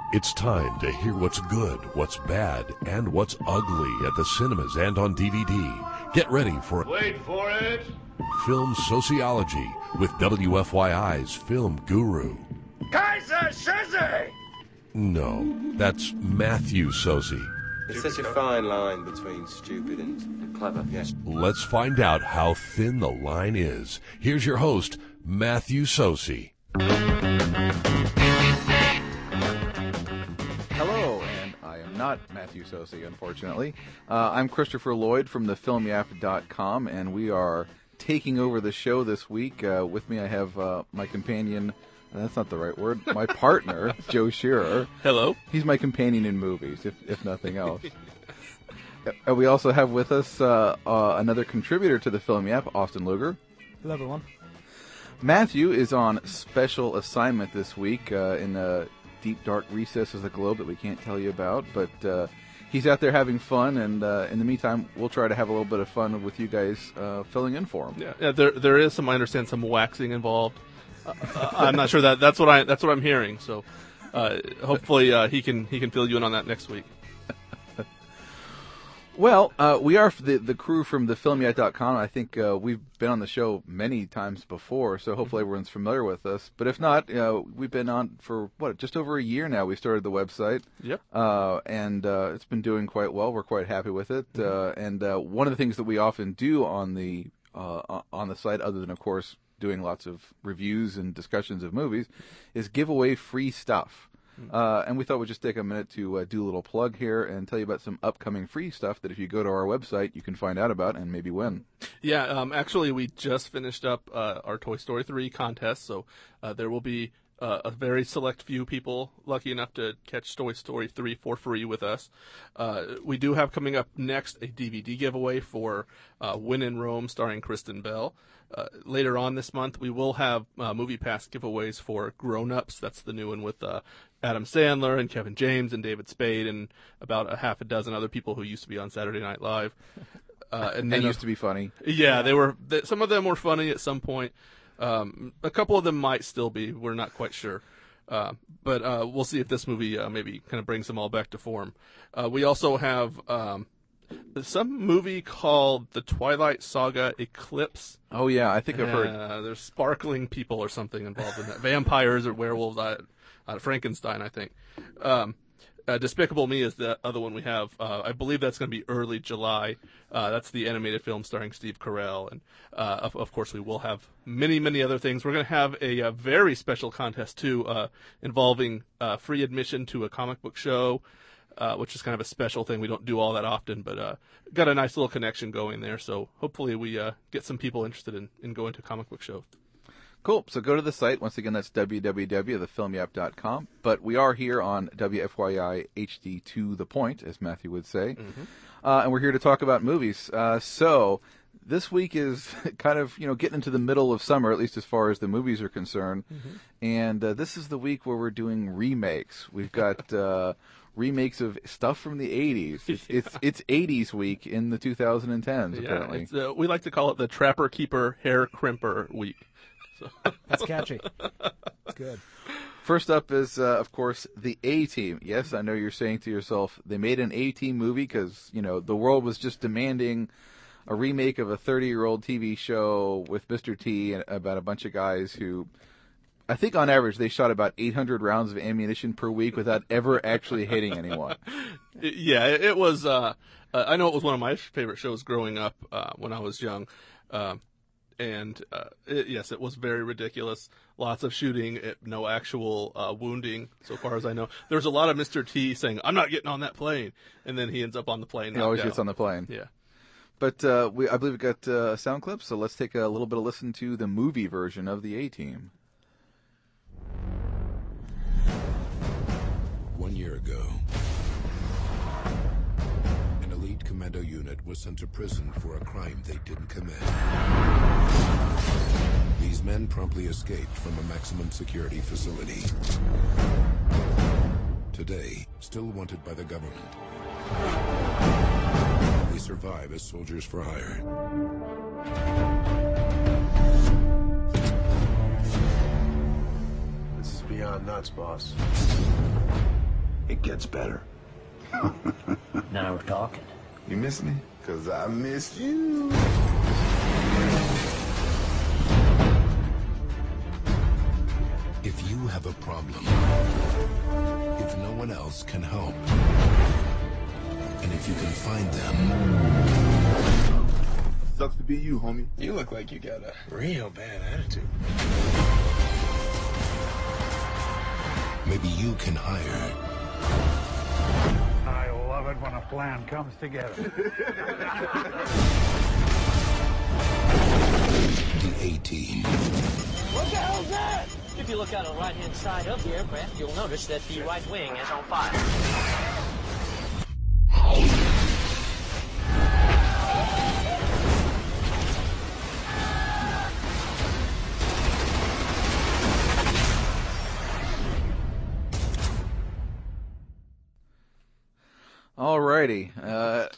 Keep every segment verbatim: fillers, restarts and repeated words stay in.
It's time to hear what's good, what's bad, and what's ugly at the cinemas and on D V D. Get ready for Wait for it! Film Sociology with W F Y I's film guru. Kaiser Soze! No, that's Matthew Soze. It's such a fine line between stupid and clever, yes. Let's find out how thin the line is. Here's your host, Matthew Soze. Hello, and I am not Matthew Soze, unfortunately. Uh, I'm Christopher Lloyd from the film yap dot com, and we are taking over the show this week. Uh, with me I have uh, my companion, that's not the right word, my partner, Joe Shearer. Hello. He's my companion in movies, if, if nothing else. uh, we also have with us uh, uh, another contributor to the Film Yap, Austin Luger. Hello, everyone. Matthew is on special assignment this week uh, in the deep, dark recess of the globe that we can't tell you about, but uh, he's out there having fun, and uh, in the meantime, we'll try to have a little bit of fun with you guys uh, filling in for him. Yeah, yeah there there is some, I understand, some waxing involved. Uh, I'm not sure that that's what I that's what I'm hearing. So uh, hopefully uh, he can he can fill you in on that next week. Well, uh, we are the the crew from the film yap dot com. I think uh, we've been on the show many times before, so hopefully everyone's familiar with us. But if not, uh, we've been on for what just over a year now. We started the website. Yep. Uh, and uh, it's been doing quite well. We're quite happy with it. Mm-hmm. Uh, and uh, one of the things that we often do on the uh, on the site, other than of course doing lots of reviews and discussions of movies, is give away free stuff. Uh, and we thought we'd just take a minute to uh, do a little plug here and tell you about some upcoming free stuff that if you go to our website, you can find out about and maybe win. Yeah, um, actually, we just finished up uh, our Toy Story three contest, so uh, there will be uh, a very select few people lucky enough to catch Toy Story three for free with us. Uh, we do have coming up next a D V D giveaway for uh, When in Rome starring Kristen Bell. Uh, later on this month, we will have uh, Movie Pass giveaways for Grown Ups. That's the new one with uh, Adam Sandler and Kevin James and David Spade and about a half a dozen other people who used to be on Saturday Night Live. Uh, and then and used to be funny. Yeah, they were. They, some of them were funny at some point. Um, a couple of them might still be. We're not quite sure. Uh, but uh, we'll see if this movie uh, maybe kind of brings them all back to form. Uh, we also have um, some movie called The Twilight Saga Eclipse. Oh, yeah, I think I've heard. Uh, there's sparkling people or something involved in that. Vampires or werewolves. Uh, uh, Frankenstein, I think. Um, uh, Despicable Me is the other one we have. Uh, I believe that's going to be early July. Uh, that's the animated film starring Steve Carell. And, uh, of, of course, we will have many, many other things. We're going to have a, a very special contest, too, uh, involving uh, free admission to a comic book show, uh, which is kind of a special thing. We don't do all that often, but uh, got a nice little connection going there. So hopefully we uh, get some people interested in, in going to comic book shows. Cool. So go to the site. Once again, that's w w w dot the film yap dot com. But we are here on W F Y I H D to the point, as Matthew would say. Mm-hmm. Uh, and we're here to talk about movies. Uh, so this week is kind of, you know, getting into the middle of summer, at least as far as the movies are concerned. Mm-hmm. And uh, this is the week where we're doing remakes. We've got uh, remakes of stuff from the eighties. It's, yeah. it's it's eighties week in the twenty tens, yeah, apparently. It's, uh, we like to call it the Trapper Keeper Hair Crimper week. So. That's catchy. It's good. First up is, uh, of course, the A-Team. Yes, I know you're saying to yourself, they made an A-Team movie because, you know, the world was just demanding a remake of a thirty-year-old T V show with Mister T about a bunch of guys who, I think on average, they shot about eight hundred rounds of ammunition per week without ever actually hitting anyone. Yeah, it was, uh, uh, I know it was one of my favorite shows growing up uh, when I was young. Uh, And, uh, it, yes, it was very ridiculous. Lots of shooting, it, no actual uh, wounding, so far as I know. There was a lot of Mister T saying, I'm not getting on that plane. And then he ends up on the plane. He always down. gets on the plane. Yeah. But uh, we, I believe we got uh, a sound clip, so let's take a little bit of listen to the movie version of the A-Team. One year ago, an elite commando unit was sent to prison for a crime they didn't commit. These men promptly escaped from a maximum security facility. Today, still wanted by the government. They survive as soldiers for hire. This is beyond nuts, boss. it gets better. Now we're talking. You miss me? Because I miss you. If you have a problem, if no one else can help, and if you can find them... Sucks to be you, homie. You look like you got a real bad attitude. Maybe you can hire... I love it when a plan comes together. the A-Team. What the hell's that? If you look out on the right-hand side of the aircraft, you'll notice that the right wing is on fire. Alrighty. Uh,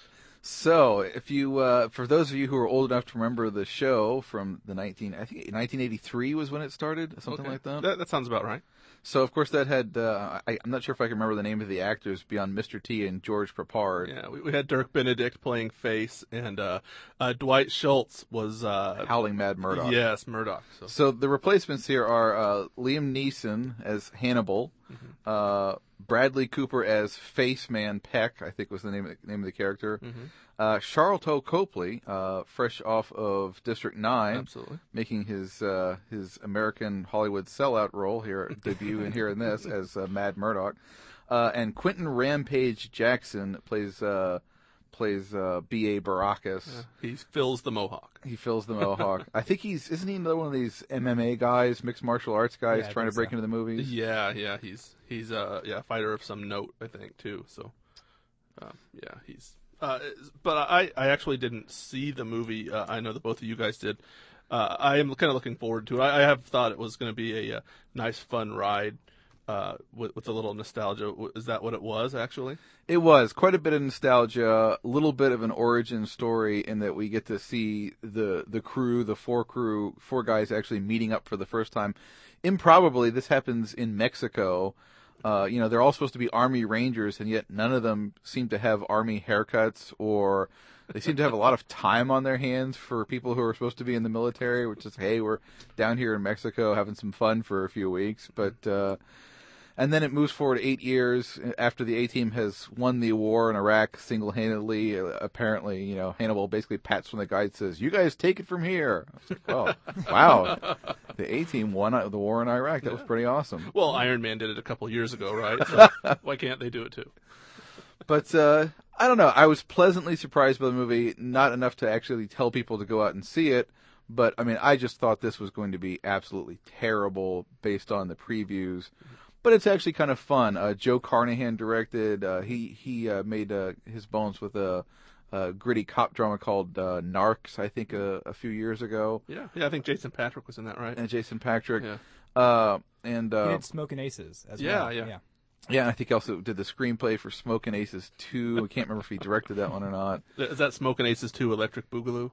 so, if you, uh, for those of you who are old enough to remember the show from the nineteen, I think nineteen eighty-three was when it started, something Okay. like that. that. That sounds about right. So, of course, that had, uh, I, I'm not sure if I can remember the name of the actors beyond Mister T and George Papard. Yeah, we, we had Dirk Benedict playing Face, and uh, uh, Dwight Schultz was uh, Howling Mad Murdoch. Yes, Murdoch. So. So the replacements here are uh, Liam Neeson as Hannibal, Mm-hmm. uh, Bradley Cooper as Face Man Peck, I think was the name of the, name of the character. Mm-hmm. Uh, Charlton Copley, uh, fresh off of District Nine, Absolutely. making his uh, his American Hollywood sellout role here, debut in here in this as uh, Mad Murdoch, uh, and Quentin Rampage Jackson plays uh, plays uh, B A Baracus. Yeah, he fills the mohawk. He fills the mohawk. I think he's isn't he another one of these M M A guys, mixed martial arts guys, Yeah, I trying to think break so. into the movies? Yeah, yeah, he's he's uh yeah a fighter of some note, I think too. So, uh, yeah, he's. Uh, but I I actually didn't see the movie. Uh, I know that both of you guys did. Uh, I am kind of looking forward to it. I, I have thought it was going to be a, a nice, fun ride. Uh, with, with a little nostalgia. Is that what it was, actually? It was quite a bit of nostalgia, a little bit of an origin story in that we get to see the the crew, the four crew, four guys actually meeting up for the first time. Improbably, this happens in Mexico. Uh, you know, they're all supposed to be Army Rangers, and yet none of them seem to have Army haircuts, or they seem to have a lot of time on their hands for people who are supposed to be in the military, which is, hey, we're down here in Mexico having some fun for a few weeks. But, uh, and then it moves forward eight years after the A-Team has won the war in Iraq single-handedly. Uh, apparently, you know, Hannibal basically pats from the guide and says, "You guys take it from here." I was like, oh, wow. The A-Team won the war in Iraq. That was pretty awesome. Well, Iron Man did it a couple years ago, right? So why can't they do it too? But, uh, I don't know. I was pleasantly surprised by the movie. Not enough to actually tell people to go out and see it. But, I mean, I just thought this was going to be absolutely terrible based on the previews. But it's actually kind of fun. Uh, Joe Carnahan directed. Uh, he he uh, made uh, his bones with a, a gritty cop drama called uh, Narcs, I think, uh, a few years ago. Yeah, yeah. I think Jason Patrick was in that, right? And Jason Patrick. Yeah. Uh, and uh, He did Smoking Aces as Yeah, well. yeah. yeah. yeah, and I think he also did the screenplay for Smoking Aces two. I can't remember if he directed that one or not. Is that Smoking Aces two Electric Boogaloo?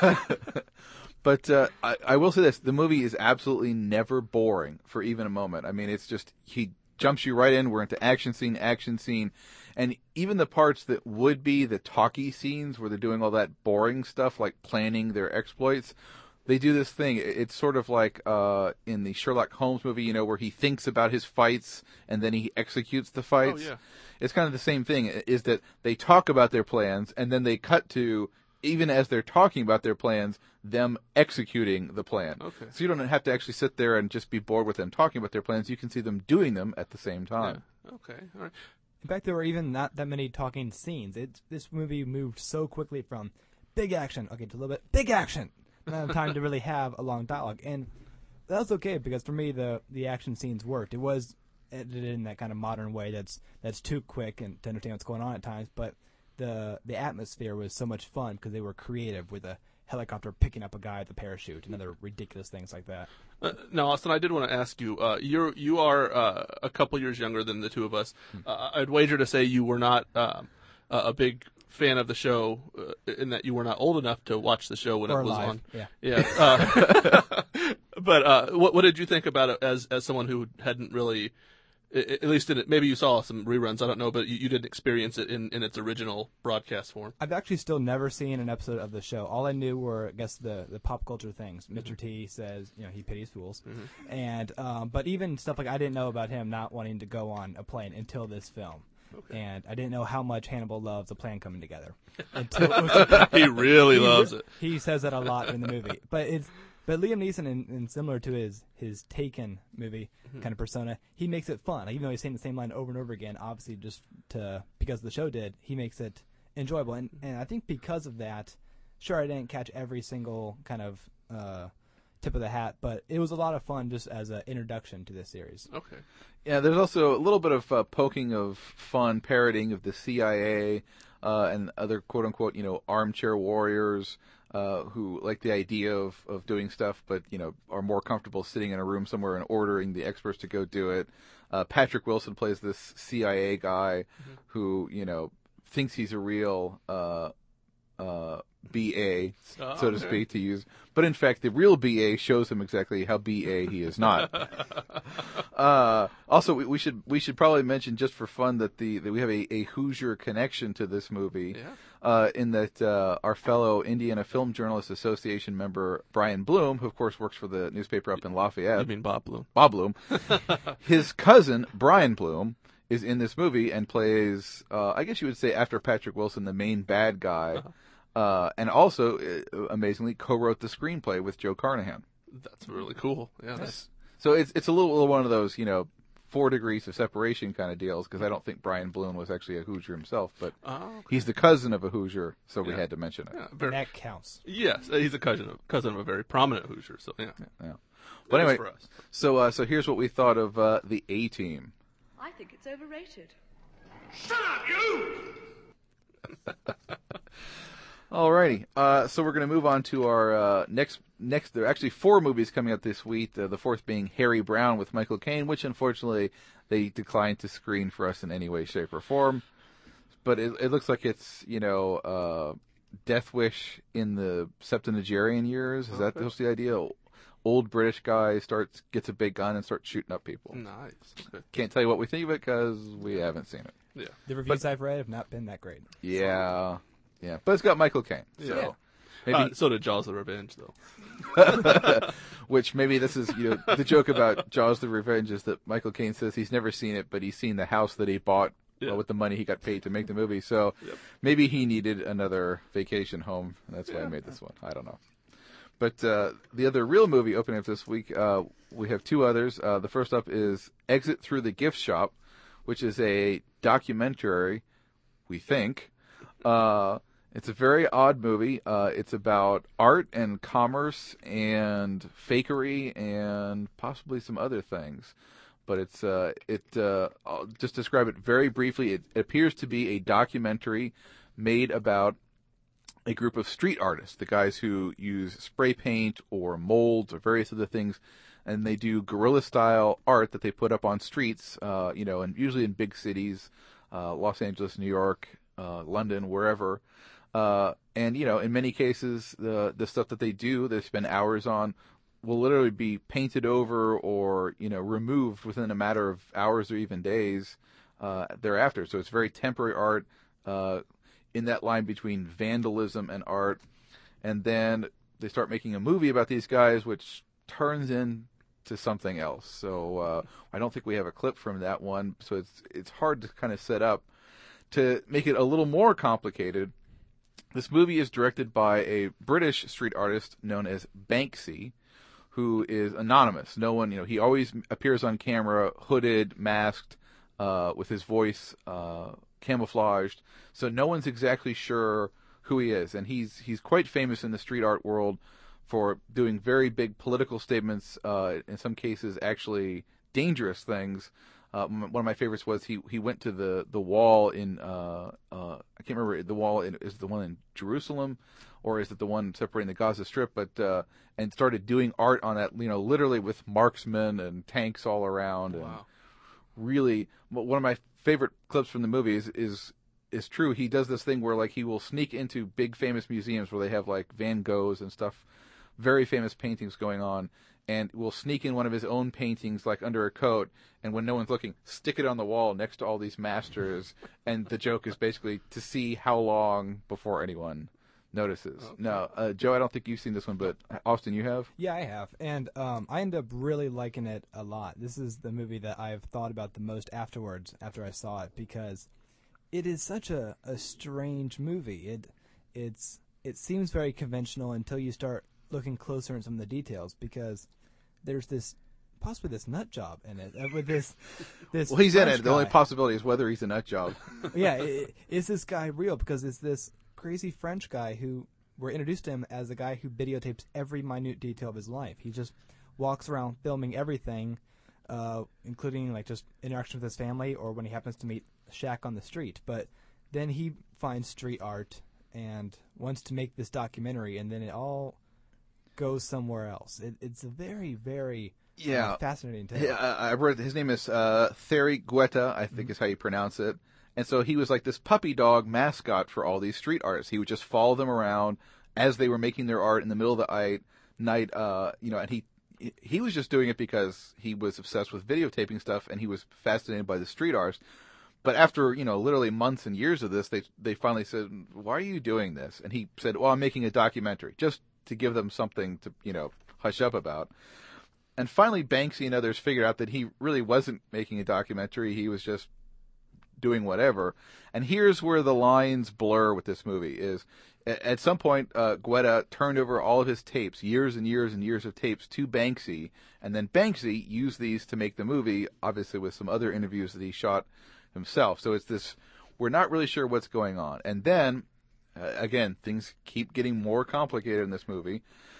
But uh, I, I will say this: the movie is absolutely never boring for even a moment. I mean, it's just he jumps you right in. We're into action scene, action scene, and even the parts that would be the talky scenes where they're doing all that boring stuff, like planning their exploits. They do this thing. It's sort of like uh, in the Sherlock Holmes movie, you know, where he thinks about his fights and then he executes the fights. Oh, yeah. It's kind of the same thing. Is that they talk about their plans and then they cut to, even as they're talking about their plans, them executing the plan. Okay. So you don't have to actually sit there and just be bored with them talking about their plans. You can see them doing them at the same time. Yeah. Okay. All right. In fact, there were even not that many talking scenes. It this movie moved so quickly from big action, okay, to a little bit big action. Not enough time to really have a long dialogue, and that was okay because for me the the action scenes worked. It was edited in that kind of modern way that's that's too quick and to understand what's going on at times, but the the atmosphere was so much fun because they were creative with a helicopter picking up a guy with a parachute and other ridiculous things like that. Uh, now, Austin, I did want to ask you. Uh, you're you are uh, a couple years younger than the two of us. Uh, I'd wager to say you were not um, a a big fan of the show, uh, in that you were not old enough to watch the show when Or it was alive, on. yeah. Yeah. Uh, but uh, what what did you think about it as as someone who hadn't really I- At least in it, maybe you saw some reruns. I don't know, but you, you didn't experience it in, in its original broadcast form. I've actually still never seen an episode of the show. All I knew were, I guess, the, the pop culture things. Mm-hmm. Mister T says, you know, he pities fools, and um, but even stuff like I didn't know about him not wanting to go on a plane until this film. Okay. And I didn't know how much Hannibal loves a plan coming together. Until it was, He really he, loves it. He says that a lot in the movie. But it's but Liam Neeson, in, in similar to his his Taken movie Mm-hmm. kind of persona, he makes it fun. Like, even though he's saying the same line over and over again, obviously just to because the show did, he makes it enjoyable. And and I think because of that, sure, I didn't catch every single kind of uh, tip of the hat, but it was a lot of fun just as an introduction to this series. Okay. Yeah, there's also a little bit of uh, poking of fun, parroting of the C I A uh, and other quote-unquote, you know, armchair warriors uh, who like the idea of, of doing stuff, but, you know, are more comfortable sitting in a room somewhere and ordering the experts to go do it. Uh, Patrick Wilson plays this C I A guy mm-hmm. who, you know, thinks he's a real uh, uh, B A, oh, so to okay. speak, to use. But in fact, the real B A shows him exactly how B A he is not. uh, also, we, we should we should probably mention just for fun that the that we have a, a Hoosier connection to this movie. Yeah. Uh, in that uh, our fellow Indiana Film Journalists Association member Brian Bloom, who of course works for the newspaper up in Lafayette. You mean Bob Bloom? Bob Bloom. His cousin Brian Bloom is in this movie and plays, uh, I guess you would say, after Patrick Wilson, the main bad guy. Uh-huh. Uh, and also, uh, amazingly, co-wrote the screenplay with Joe Carnahan. That's really cool. Yeah. That's... So it's it's a little, little one of those, you know, four degrees of separation kind of deals, because I don't think Brian Bloom was actually a Hoosier himself, but oh, okay. he's the cousin of a Hoosier, so we yeah. had to mention it. Yeah, very... That counts. Yes, he's a cousin of, cousin of a very prominent Hoosier, so yeah. yeah, yeah. But anyway, so uh, so here's what we thought of uh, the A-Team. I think it's overrated. Shut up, you! Alrighty, uh, so we're going to move on to our uh, next. Next, there are actually four movies coming up this week. Uh, the fourth being Harry Brown with Michael Caine, which unfortunately they declined to screen for us in any way, shape, or form. But it, it looks like it's, you know, uh, Death Wish in the septuagenarian years. Is that just the idea? Old British guy starts gets a big gun and starts shooting up people. Nice. Okay. Can't tell you what we think of it because we haven't seen it. Yeah. The reviews but, I've read have not been that great. Yeah, yeah, but it's got Michael Caine. So. Yeah. Maybe, uh, so did Jaws the Revenge, though. Which maybe this is, you know, the joke about Jaws the Revenge is that Michael Caine says he's never seen it, but he's seen the house that he bought yeah. uh, with the money he got paid to make the movie. So yep. maybe he needed another vacation home. And that's why yeah. I made this one. I don't know. But uh, the other real movie opening up this week, uh, we have two others. Uh, the first up is Exit Through the Gift Shop, which is a documentary, we think. Uh, it's a very odd movie. Uh, it's about art and commerce and fakery and possibly some other things. But it's uh, it. Uh, I'll just describe it very briefly. It, it appears to be a documentary made about a group of street artists, the guys who use spray paint or molds or various other things, and they do guerrilla-style art that they put up on streets, uh, you know, and usually in big cities, uh, Los Angeles, New York, uh, London, wherever. Uh, and, you know, in many cases, the the stuff that they do, they spend hours on, will literally be painted over or, you know, removed within a matter of hours or even days uh, thereafter. So it's very temporary art, uh, in that line between vandalism and art. And then they start making a movie about these guys, which turns into something else. So uh, I don't think we have a clip from that one. So it's it's hard to kind of set up. To make it a little more complicated, this movie is directed by a British street artist known as Banksy, who is anonymous. No one, you know, he always appears on camera, hooded, masked, uh, with his voice uh, camouflaged. So no one's exactly sure who he is. And he's he's quite famous in the street art world for doing very big political statements, uh, in some cases actually dangerous things. Uh, one of my favorites was he, he went to the, the wall in, uh, uh, I can't remember, the wall in, is the one in Jerusalem, or is it the one separating the Gaza Strip, but, uh, and started doing art on that, you know, literally with marksmen and tanks all around. Wow. And really, one of my favorite clips from the movie is, is, is true. He does this thing where, like, he will sneak into big famous museums where they have, like, Van Goghs and stuff very famous paintings going on, and will sneak in one of his own paintings, like under a coat, and when no one's looking, stick it on the wall next to all these masters, and the joke is basically to see how long before anyone notices. Okay. No, uh, Joe, I don't think you've seen this one, but Austin, you have? Yeah, I have, and um, I ended up really liking it a lot. This is the movie that I've thought about the most afterwards, after I saw it, because it is such a, a strange movie. It it's it seems very conventional until you start looking closer at some of the details, because there's this possibly this nut job in it uh, with this this. Well, he's French in it. The guy. only possibility is whether he's a nut job. Yeah, it, is this guy real? Because it's this crazy French guy who we're introduced to him as a guy who videotapes every minute detail of his life. He just walks around filming everything, uh, including like just interaction with his family or when he happens to meet Shaq on the street. But then he finds street art and wants to make this documentary, and then it all goes somewhere else. It, it's a very, very yeah uh, fascinating tale. Yeah, I I read his name is uh, Thierry Guetta, I think mm-hmm. is how you pronounce it. And so he was like this puppy dog mascot for all these street artists. He would just follow them around as they were making their art in the middle of the night, night uh, you know, and he he was just doing it because he was obsessed with videotaping stuff and he was fascinated by the street arts. But after, you know, literally months and years of this, they they finally said, "Why are you doing this?" And he said, "Well, I'm making a documentary just to give them something to, you know, hush up about." And finally, Banksy and others figured out that he really wasn't making a documentary. He was just doing whatever. And here's where the lines blur with this movie is at some point, uh, Guetta turned over all of his tapes, years and years and years of tapes, to Banksy. And then Banksy used these to make the movie, obviously with some other interviews that he shot himself. So it's this, we're not really sure what's going on. And then, uh, again, things keep getting more complicated in this movie.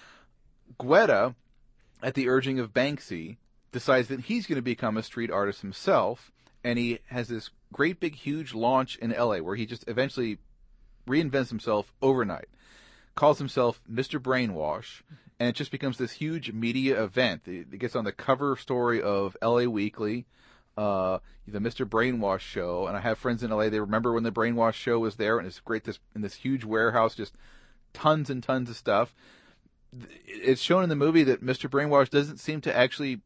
Guetta, at the urging of Banksy, decides that he's going to become a street artist himself. And he has this great big huge launch in L A where he just eventually reinvents himself overnight, calls himself Mister Brainwash, and it just becomes this huge media event. It gets on the cover story of L A Weekly, uh, the Mister Brainwash show. And I have friends in L A, they remember when the Brainwash show was there, and it's great this in this huge warehouse, just tons and tons of stuff. It's shown in the movie that Mister Brainwash doesn't seem to actually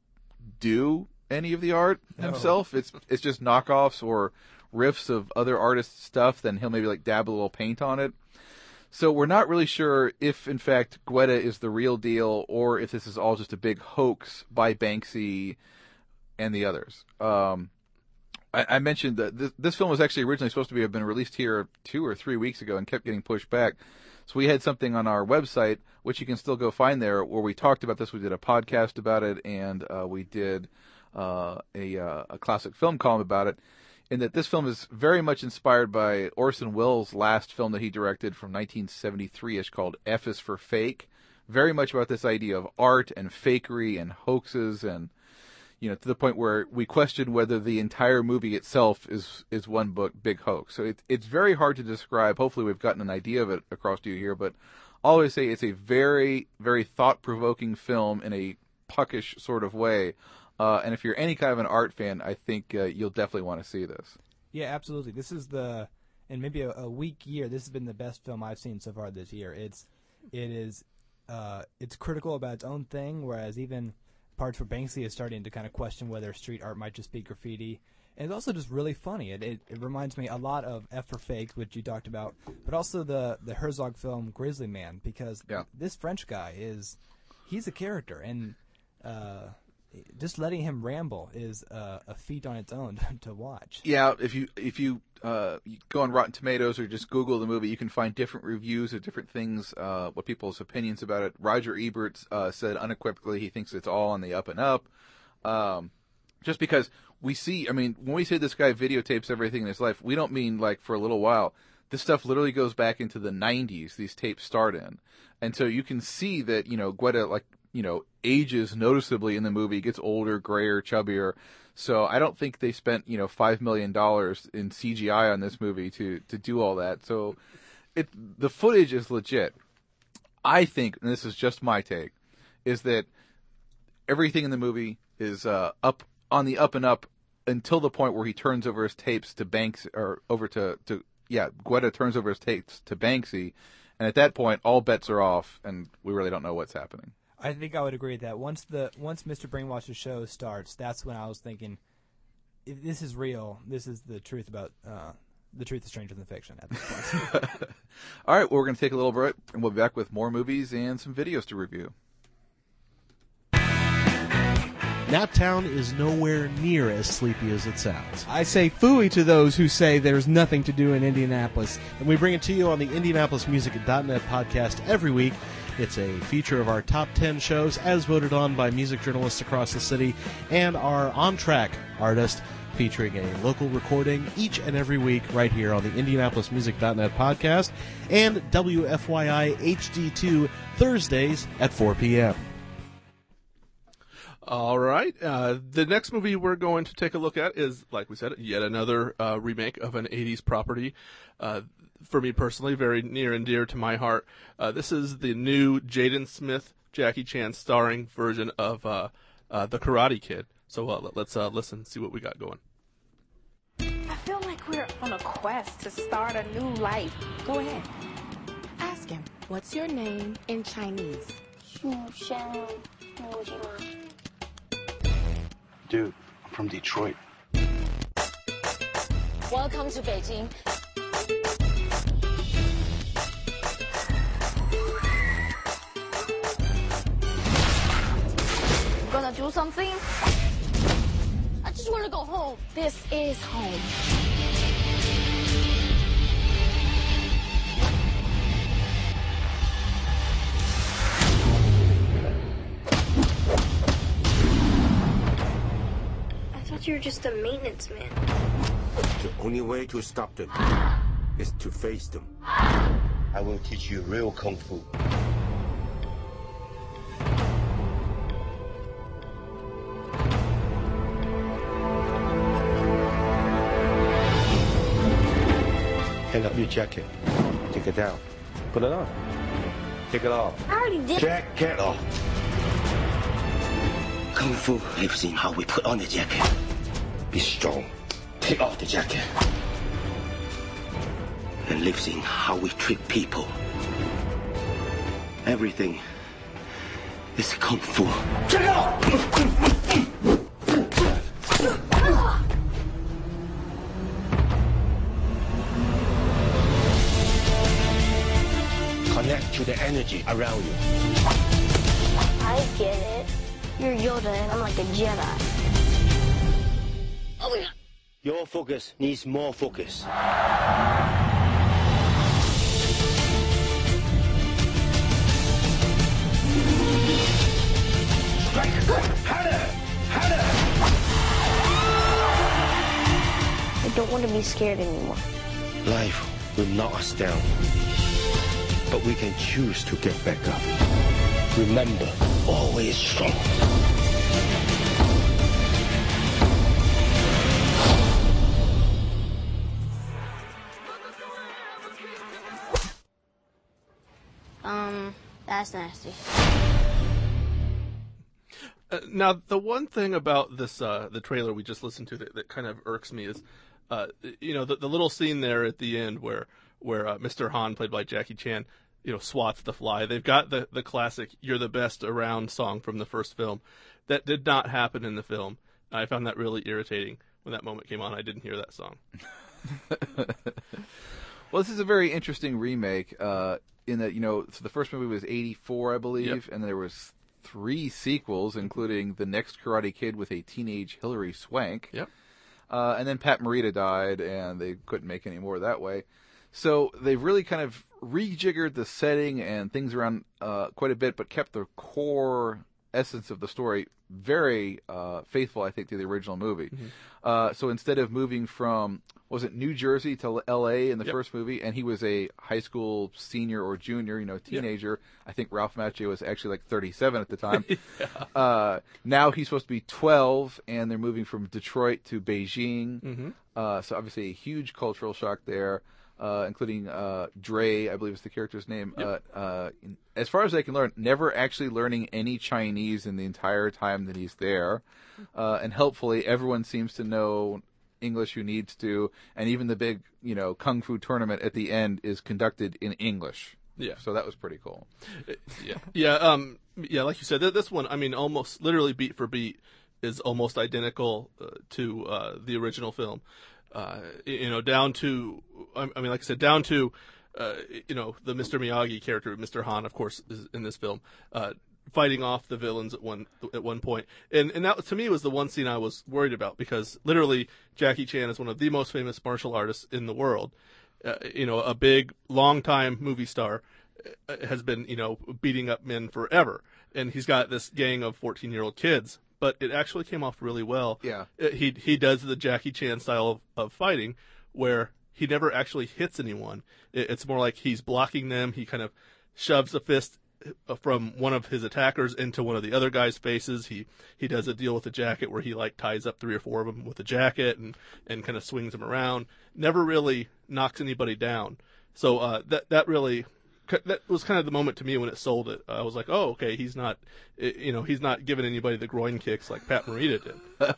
do any of the art himself. No. It's it's just knockoffs or riffs of other artists' stuff. Then he'll maybe like dab a little paint on it. So we're not really sure if, in fact, Guetta is the real deal or if this is all just a big hoax by Banksy and the others. Um, I, I mentioned that this, this film was actually originally supposed to be have been released here two or three weeks ago and kept getting pushed back. So we had something on our website, which you can still go find there, where we talked about this. We did a podcast about it, and uh, we did uh, a, uh, a classic film column about it. In that this film is very much inspired by Orson Welles' last film that he directed from nineteen seventy-three-ish called F is for Fake. Very much about this idea of art and fakery and hoaxes, and you know, to the point where we question whether the entire movie itself is is one book, big hoax. So it, it's very hard to describe. Hopefully we've gotten an idea of it across to you here, but I'll always say it's a very, very thought-provoking film in a puckish sort of way. Uh, and if you're any kind of an art fan, I think uh, you'll definitely want to see this. Yeah, absolutely. This is the, in maybe a, a weak year, this has been the best film I've seen so far this year. It's, it is, uh, it's critical about its own thing, whereas even parts where Banksy is starting to kind of question whether street art might just be graffiti. And it's also just really funny. It, it, it reminds me a lot of F for Fake, which you talked about, but also the, the Herzog film Grizzly Man, because yeah. this French guy is, he's a character, and uh, just letting him ramble is uh, a feat on its own to watch. Yeah, if you if you, uh, you go on Rotten Tomatoes or just Google the movie, you can find different reviews of different things, uh, what people's opinions about it. Roger Ebert uh, said unequivocally he thinks it's all on the up and up. Um, just because we see, I mean, when we say this guy videotapes everything in his life, we don't mean like for a little while. This stuff literally goes back into the nineties, these tapes start in. And so you can see that, you know, Guetta, like, you know, ages noticeably in the movie, gets older, grayer, chubbier. So I don't think they spent, you know, five million dollars in C G I on this movie to, to do all that. So it the footage is legit. I think, and this is just my take, is that everything in the movie is uh, up on the up and up until the point where he turns over his tapes to Banks, or over to, to yeah, Guetta turns over his tapes to Banksy. And at that point, all bets are off, and we really don't know what's happening. I think I would agree with that. Once the once Mister Brainwash's show starts, that's when I was thinking, if this is real, this is the truth about uh, the truth is stranger than fiction at this point. All right, well, we're going to take a little break, and we'll be back with more movies and some videos to review. Naptown is nowhere near as sleepy as it sounds. I say phooey to those who say there's nothing to do in Indianapolis. And we bring it to you on the Indianapolis Music dot net podcast every week. It's a feature of our top ten shows as voted on by music journalists across the city and our on-track artist featuring a local recording each and every week right here on the Indianapolis Music dot net podcast and W F Y I H D two Thursdays at four p.m. All right. Uh, the next movie we're going to take a look at is, like we said, yet another uh, remake of an eighties property. Uh, for me personally, very near and dear to my heart. Uh, this is the new Jaden Smith, Jackie Chan starring version of uh, uh, The Karate Kid. So uh, let's uh, listen, see what we got going. I feel like we're on a quest to start a new life. Go ahead. Ask him, what's your name in Chinese? Dude, I'm from Detroit. Welcome to Beijing. Gonna do something? I just want to go home. This is home. I thought you were just a maintenance man. The only way to stop them is to face them. I will teach you real kung fu. Hang up your jacket. Take it down. Put it on. Take it off. I already did. Jacket off. Kung Fu lives in how we put on the jacket. Be strong. Take off the jacket. And lives in how we treat people. Everything is Kung Fu. Check it out! Connect to the energy around you. I get it. You're Yoda and I'm like a Jedi. Oh, yeah. Your focus needs more focus. Strike! Harder! Harder! I don't want to be scared anymore. Life will knock us down. But we can choose to get back up. Remember, always strong. Um, that's nasty. Uh, now, the one thing about this, uh, the trailer we just listened to that, that kind of irks me is, uh, you know, the, the little scene there at the end where, where uh, Mister Han, played by Jackie Chan, you know, swats the fly. They've got the, the classic "You're the Best Around" song from the first film. That did not happen in the film. I found that really irritating. When that moment came on, I didn't hear that song. Well, this is a very interesting remake, uh, in that, you know, so the first movie was eighty-four, I believe, Yep. and there was three sequels, including The Next Karate Kid with a teenage Hilary Swank. Yep. Uh, and then Pat Morita died, and they couldn't make any more that way. So they've really kind of rejiggered the setting and things around uh, quite a bit, but kept the core essence of the story very uh, faithful, I think, to the original movie. Mm-hmm. Uh, so instead of moving from, was it New Jersey to L A in the Yep. first movie, and he was a high school senior or junior, you know, teenager. I think Ralph Macchio was actually like thirty-seven at the time. Yeah. uh, now he's supposed to be twelve, and they're moving from Detroit to Beijing. Mm-hmm. Uh, so obviously a huge cultural shock there. Uh, including uh, Dre, I believe is the character's name. Yep. Uh, uh, in, as far as I can learn, never actually learning any Chinese in the entire time that he's there. Uh, and helpfully, everyone seems to know English who needs to, and even the big, you know, kung fu tournament at the end is conducted in English. Yeah. So that was pretty cool. Yeah. Yeah. Um. Yeah. Like you said, th- this one, I mean, almost literally beat for beat is almost identical uh, to uh, the original film. Uh, you know, down to, I mean, like I said, down to, uh, you know, the Mister Miyagi character, Mister Han, of course, is in this film, uh, fighting off the villains at one at one point. And and that, to me, was the one scene I was worried about, because literally Jackie Chan is one of the most famous martial artists in the world. Uh, you know, a big, long-time movie star, uh, has been, you know, beating up men forever. And he's got this gang of fourteen-year-old kids. But it actually came off really well. Yeah. He he does the Jackie Chan style of, of fighting, where he never actually hits anyone. It, it's more like he's blocking them. He kind of shoves a fist from one of his attackers into one of the other guy's faces. He he does a deal with the jacket where he like ties up three or four of them with a jacket and, and kind of swings them around. Never really knocks anybody down. So uh, that that really. That was kind of the moment to me when it sold it. I was like, oh, okay, he's not, you know, he's not giving anybody the groin kicks like Pat Morita did.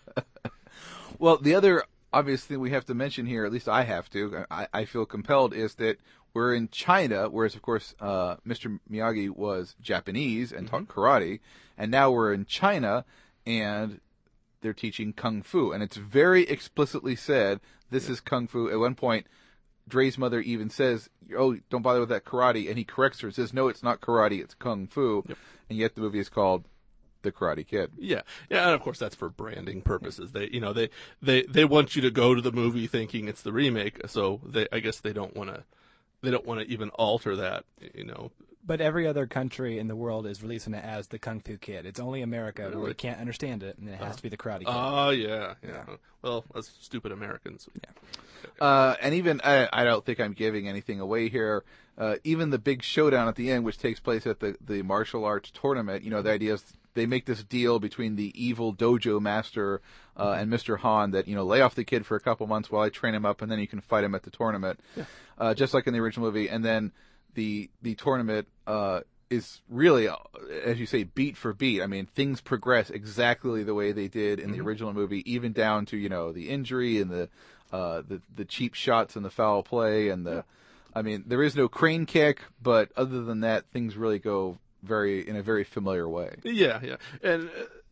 Well, the other obvious thing we have to mention here, at least I have to, I, I feel compelled, is that we're in China, whereas, of course, uh, Mister Miyagi was Japanese and taught Mm-hmm. karate, and now we're in China, and they're teaching Kung Fu. And it's very explicitly said, this yeah. is Kung Fu. At one point, Dre's mother even says, oh, don't bother with that karate. And he corrects her and says, no, it's not karate, it's Kung Fu. Yep. And yet the movie is called The Karate Kid. Yeah. Yeah, and of course that's for branding purposes. They, you know, they, they, they want you to go to the movie thinking it's the remake, so they, I guess they don't want to, they don't want to even alter that, you know. But every other country in the world is releasing it as the Kung Fu Kid. It's only America Really? where we can't understand it, and it has Uh, to be the Karate Kid. Oh, yeah, yeah, Yeah. Well, us stupid Americans. Yeah. Uh, and even, I, I don't think I'm giving anything away here. Uh, even the big showdown at the end, which takes place at the, the martial arts tournament, you know, the idea is they make this deal between the evil dojo master uh, and Mister Han that, you know, lay off the kid for a couple months while I train him up, and then you can fight him at the tournament, Yeah. uh, just like in the original movie. And then the the tournament uh, is really, uh, as you say, beat for beat. I mean, things progress exactly the way they did in the Mhm. original movie, even down to, you know, the injury and the uh, the the cheap shots and the foul play and the. I mean, there is no crane kick, but other than that, things really go very in a very familiar way. Yeah, yeah, and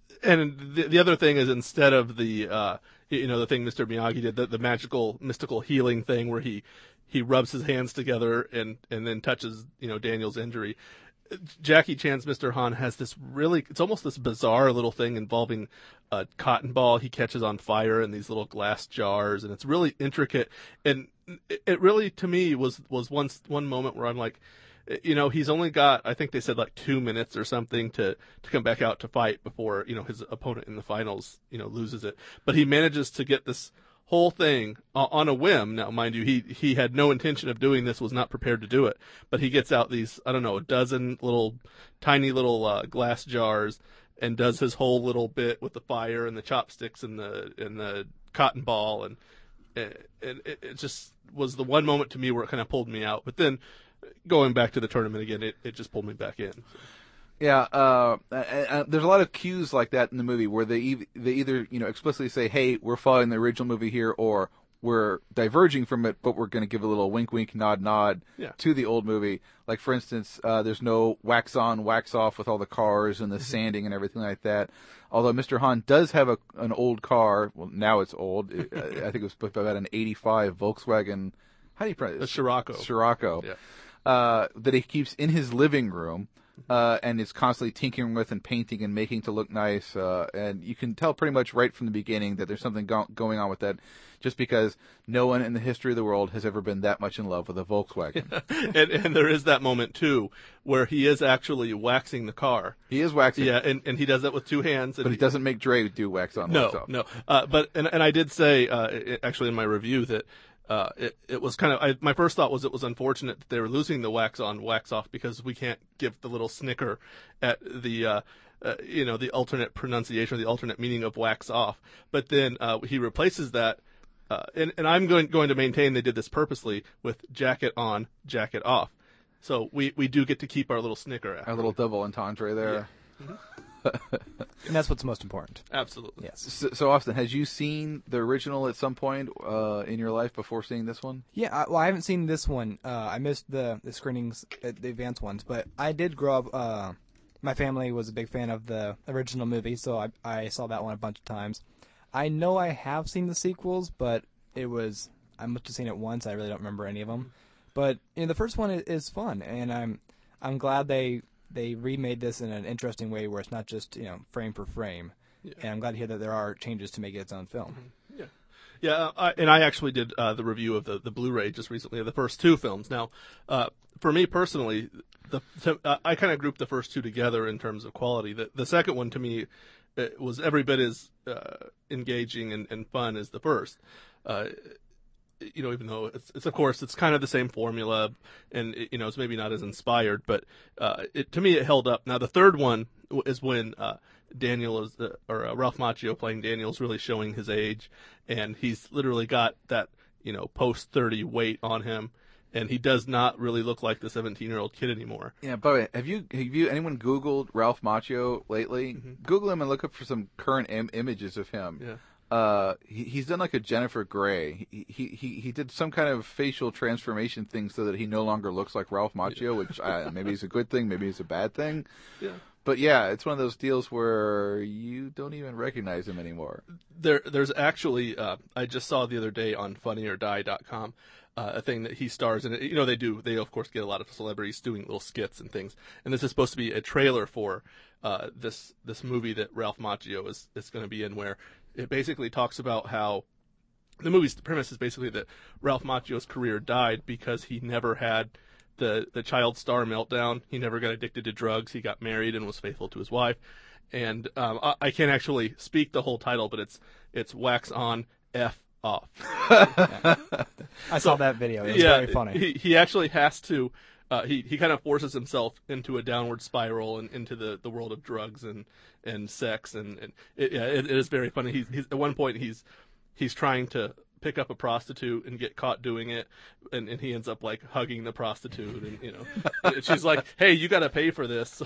and the, the other thing is, instead of the uh, you know, the thing Mister Miyagi did, the, the magical mystical healing thing where he he rubs his hands together and and then touches, you know, Daniel's injury. Jackie Chan's Mister Han has this really, it's almost this bizarre little thing involving a cotton ball he catches on fire in these little glass jars, and it's really intricate. And it, it really, to me, was was one one moment where I'm like, you know, he's only got, I think they said like two minutes or something to to come back out to fight before, you know, his opponent in the finals, you know, loses it. But he manages to get this whole thing on a whim. Now, mind you, he he had no intention of doing this, was not prepared to do it, but he gets out these, I don't know, a dozen little, tiny little uh, glass jars and does his whole little bit with the fire and the chopsticks and the and the cotton ball, and and it, it just was the one moment to me where it kind of pulled me out. But then going back to the tournament again, it, it just pulled me back in. Yeah, uh, uh, there's a lot of cues like that in the movie where they e- they either, you know, explicitly say, "Hey, we're following the original movie here," or we're diverging from it, but we're going to give a little wink, wink, nod, nod Yeah. to the old movie. Like, for instance, uh, there's no wax on, wax off with all the cars and the sanding and everything like that. Although Mister Han does have a an old car. Well, now it's old. It, I think it was about an eighty-five Volkswagen. How do you pronounce it? A Scirocco. Scirocco. Yeah. Uh, that he keeps in his living room. Uh, and is constantly tinkering with and painting and making to look nice. Uh, and you can tell pretty much right from the beginning that there's something go- going on with that, just because no one in the history of the world has ever been that much in love with a Volkswagen. and, and there is that moment, too, where he is actually waxing the car. He is waxing. Yeah, and, and he does that with two hands. And But he doesn't make Dre do wax on, No, wax off. no. Uh, but, and, and I did say, uh, it, actually in my review that, Uh, it, it was kind of, I, my first thought was it was unfortunate that they were losing the wax on, wax off, because we can't give the little snicker at the, uh, uh, you know, the alternate pronunciation or the alternate meaning of wax off. But then, uh, he replaces that, uh, and, and I'm going, going to maintain they did this purposely with jacket on, jacket off. So we, we do get to keep our little snicker after. A little double entendre there. Yeah. Mm-hmm. And that's what's most important. Absolutely. Yes. So, so Austin, has you seen the original at some point uh, in your life before seeing this one? Yeah, I, well, I haven't seen this one. Uh, I missed the, the screenings, uh, the advanced ones, but I did grow up. Uh, my family was a big fan of the original movie, so I, I saw that one a bunch of times. I know I have seen the sequels, but it was I must have seen it once. I really don't remember any of them. But you know, the first one is, is fun, and I'm I'm glad they they remade this in an interesting way where it's not just you know frame for frame. Yeah. And I'm glad to hear that there are changes to make it its own film. Mm-hmm. Yeah, yeah, I, and I actually did uh, the review of the, the Blu-ray just recently of the first two films. Now, uh, for me personally, the to, uh, I kind of grouped the first two together in terms of quality. The the second one to me it was every bit as uh, engaging and, and fun as the first. Uh, you know, even though it's, it's of course it's kind of the same formula, and it, you know it's maybe not as inspired, but uh, it to me it held up. Now the third one is when uh, Daniel is uh, or uh, Ralph Macchio playing Daniel is really showing his age, and he's literally got that you know post thirty weight on him, and he does not really look like the seventeen year old kid anymore. Yeah, by the way, have you have you anyone Googled Ralph Macchio lately? Mm-hmm. Google him and look up for some current im- images of him. Yeah. Uh, he, he's done like a Jennifer Grey. He, he he he did some kind of facial transformation thing so that he no longer looks like Ralph Macchio, yeah. which uh, maybe is a good thing, maybe it's a bad thing. Yeah. But yeah, it's one of those deals where you don't even recognize him anymore. There, there's actually uh, I just saw the other day on funny or die dot com uh, a thing that he stars in. You know, they do. They of course get a lot of celebrities doing little skits and things. And this is supposed to be a trailer for uh, this this movie that Ralph Macchio is is going to be in, where it basically talks about how the movie's premise is basically that Ralph Macchio's career died because he never had the, the child star meltdown. He never got addicted to drugs. He got married and was faithful to his wife. And um, I, I can't actually speak the whole title, but it's it's Wax On, F Off. I so, saw that video. It was yeah, very funny. He, he actually has to... Uh, he, he kind of forces himself into a downward spiral and into the, the world of drugs and, and sex and, and it, yeah, it, it is very funny. He's, he's at one point he's he's trying to pick up a prostitute and get caught doing it, and, and he ends up like hugging the prostitute, and you know she's like, "Hey, you got to pay for this."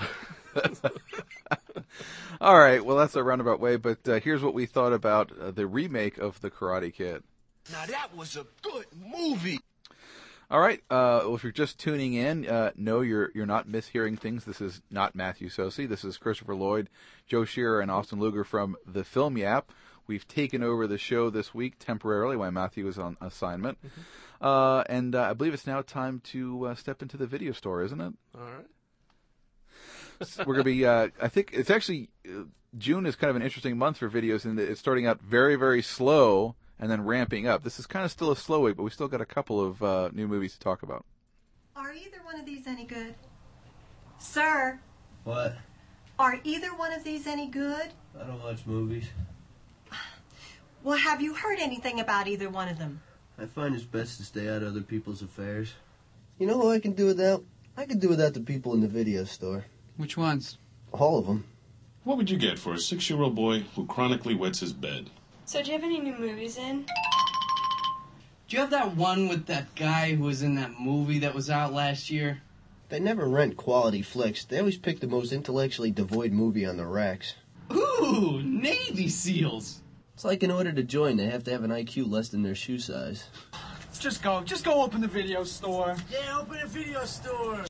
All right, well that's a roundabout way, but uh, here's what we thought about uh, the remake of The Karate Kid. Now that was a good movie. All right. Uh, well, if you're just tuning in, uh, no, you're you're not mishearing things. This is not Matthew Sosi. This is Christopher Lloyd, Joe Shearer, and Austin Luger from the Film Yap. We've taken over the show this week temporarily while Matthew was on assignment, mm-hmm. uh, and uh, I believe it's now time to uh, step into the video store, isn't it? All right. We're gonna be. Uh, I think it's actually uh, June is kind of an interesting month for videos, and it's starting out very very slow. And then ramping up. This is kind of still a slow week, but we still got a couple of uh, new movies to talk about. Are either one of these any good? Sir? What? Are either one of these any good? I don't watch movies. Well, have you heard anything about either one of them? I find it's best to stay out of other people's affairs. You know who I can do without? I can do without the people in the video store. Which ones? All of them. What would you get for a six-year-old boy who chronically wets his bed? So do you have any new movies in? Do you have that one with that guy who was in that movie that was out last year? They never rent quality flicks. They always pick the most intellectually devoid movie on the racks. Ooh, Navy SEALs! It's like in order to join, they have to have an I Q less than their shoe size. Just go. Just go open the video store. Yeah, open a video store.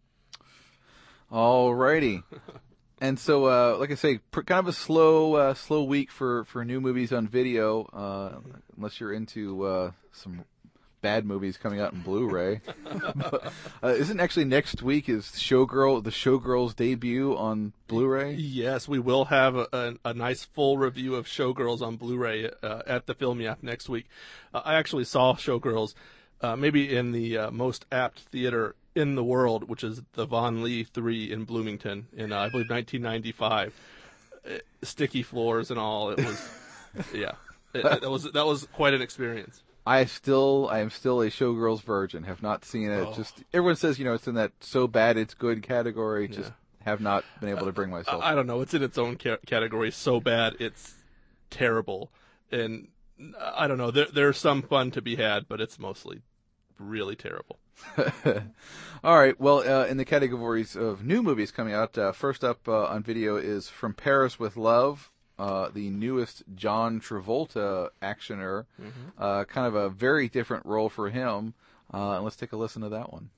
Alrighty. And so, uh, like I say, pr- kind of a slow, uh, slow week for, for new movies on video, uh, unless you're into uh, some bad movies coming out in Blu-ray. But, uh, isn't actually next week is Showgirl, the Showgirls debut on Blu-ray? Yes, we will have a, a, a nice full review of Showgirls on Blu-ray uh, at the Film Yap next week. Uh, I actually saw Showgirls uh, maybe in the uh, most apt theater in the world, which is the Von Lee three in Bloomington in, uh, I believe, nineteen ninety-five. Uh, sticky floors and all. It was, yeah, it, it, that was that was quite an experience. I still, I am still a Showgirls virgin. Have not seen it. Oh. Just everyone says, you know, it's in that so bad it's good category. Just Yeah. have not been able to bring myself. I, I don't know. It's in its own ca- category. So bad it's terrible, and I don't know. There there's some fun to be had, but it's mostly really terrible. All right. Well, uh, in the categories of new movies coming out, uh, first up uh, on video is From Paris with Love, uh, the newest John Travolta actioner. Mm-hmm. Uh, kind of a very different role for him. Uh, and let's take a listen to that one.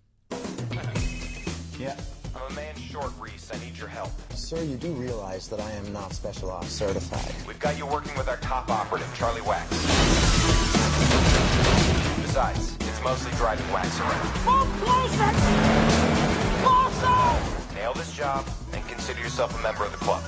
Yeah. I'm a man short, Reese. I need your help. Sir, you do realize that I am not special ops certified. We've got you working with our top operative, Charlie Wax. Besides, it's mostly driving Wax around. Move closer! Closer! Nail this job and consider yourself a member of the club.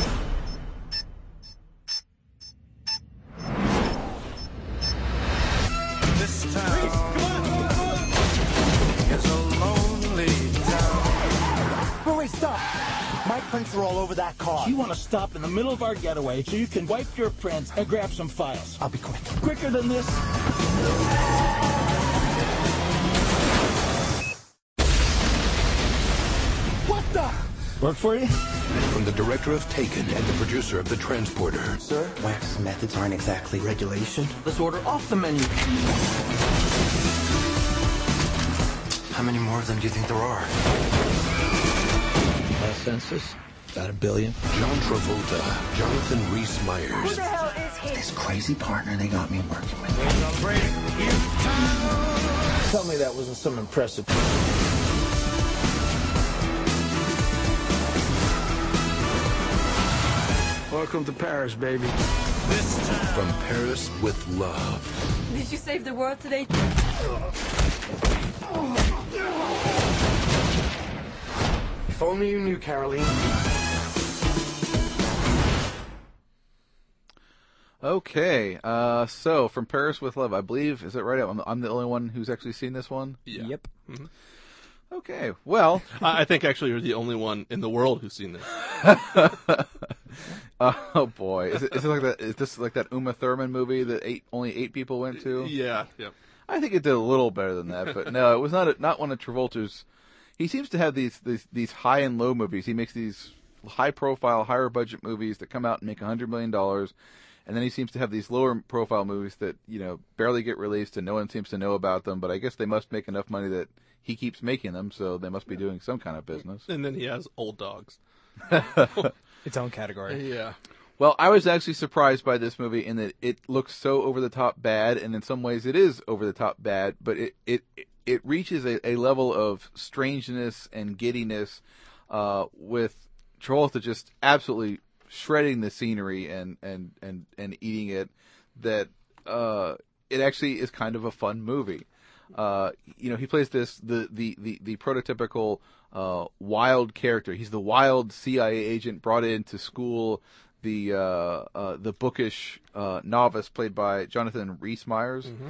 This town Reese, come on, come on, come on. Is a lonely town. Marie, stop! My prints are all over that car. You want to stop in the middle of our getaway so you can wipe your prints and grab some files. I'll be quick. Quicker than this? What the? Work for you? From the director of Taken and the producer of The Transporter. Sir, Wax's methods aren't exactly regulation. Let's order off the menu. How many more of them do you think there are? Last census, about a billion. John Travolta, Jonathan Rhys Meyers. Who the hell is he? This crazy partner they got me working with. Tell me that wasn't some impressive. Welcome to Paris, baby. From Paris with Love. Did you save the world today? If only you knew, Caroline. Okay, uh, so From Paris with Love, I believe, is that right? I'm, I'm the only one who's actually seen this one? Yeah. Yep. Mm-hmm. Okay, well. I, I think actually you're the only one in the world who's seen this. Oh boy, is, it, is it like that? Is this like that Uma Thurman movie that eight only eight people went to? Yeah, yeah. I think it did a little better than that, but no, it was not a, not one of Travolta's. He seems to have these, these these high and low movies. He makes these high profile, higher budget movies that come out and make a hundred million dollars, and then he seems to have these lower profile movies that you know barely get released and no one seems to know about them. But I guess they must make enough money that he keeps making them, so they must be doing some kind of business. And then he has Old Dogs. Its own category. Yeah. Well, I was actually surprised by this movie in that it looks so over the top bad, and in some ways it is over the top bad, but it it it reaches a, a level of strangeness and giddiness uh, with Travolta just absolutely shredding the scenery and and and, and eating it. That uh, it actually is kind of a fun movie. Uh, you know, he plays this the the the, the prototypical uh, wild character. He's the wild C I A agent brought into school. The uh, uh, the bookish uh, novice played by Jonathan Rhys Meyers, mm-hmm.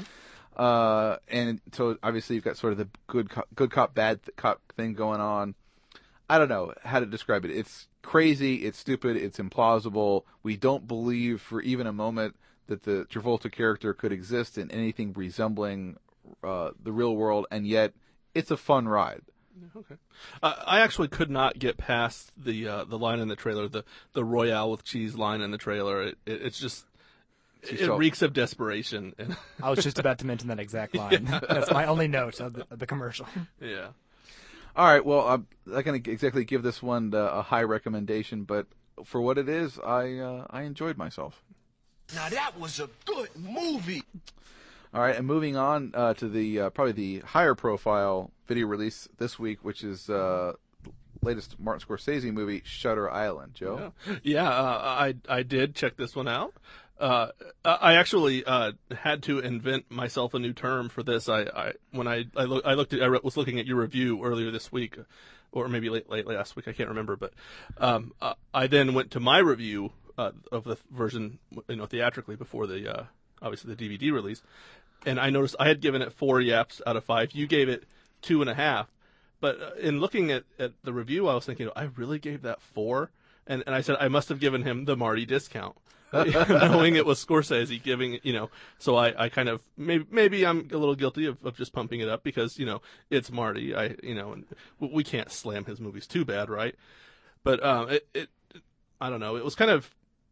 uh, and so obviously you've got sort of the good cop, good cop bad cop thing going on. I don't know how to describe it. It's crazy. It's stupid. It's implausible. We don't believe for even a moment that the Travolta character could exist in anything resembling uh, the real world, and yet it's a fun ride. Okay. Uh, I actually could not get past the uh, the line in the trailer, the the Royale with cheese line in the trailer. It, it, it's just it, it reeks of desperation. And I was just about to mention that exact line. Yeah. That's my only note of the, of the commercial. Yeah. All right. Well, I'm not going to exactly give this one a high recommendation, but for what it is, I uh, I enjoyed myself. Now that was a good movie. All right, and moving on uh, to the uh, probably the higher profile video release this week, which is uh, latest Martin Scorsese movie, Shutter Island. Joe, yeah, yeah uh, I I did check this one out. Uh, I actually uh, had to invent myself a new term for this. I, I when I I, lo- I looked at I was looking at your review earlier this week, or maybe late late last week. I can't remember, but um, uh, I then went to my review uh, of the version, you know, theatrically before the uh, obviously the D V D release. And I noticed I had given it four yaps out of five. You gave it two and a half. But in looking at, at the review, I was thinking, I really gave that four? And and I said, I must have given him the Marty discount. Knowing it was Scorsese giving, you know, so I, I kind of, maybe, maybe I'm a little guilty of, of just pumping it up because, you know, it's Marty. I, you know, and we can't slam his movies too bad, right? But um, it, it, I don't know, it was kind of,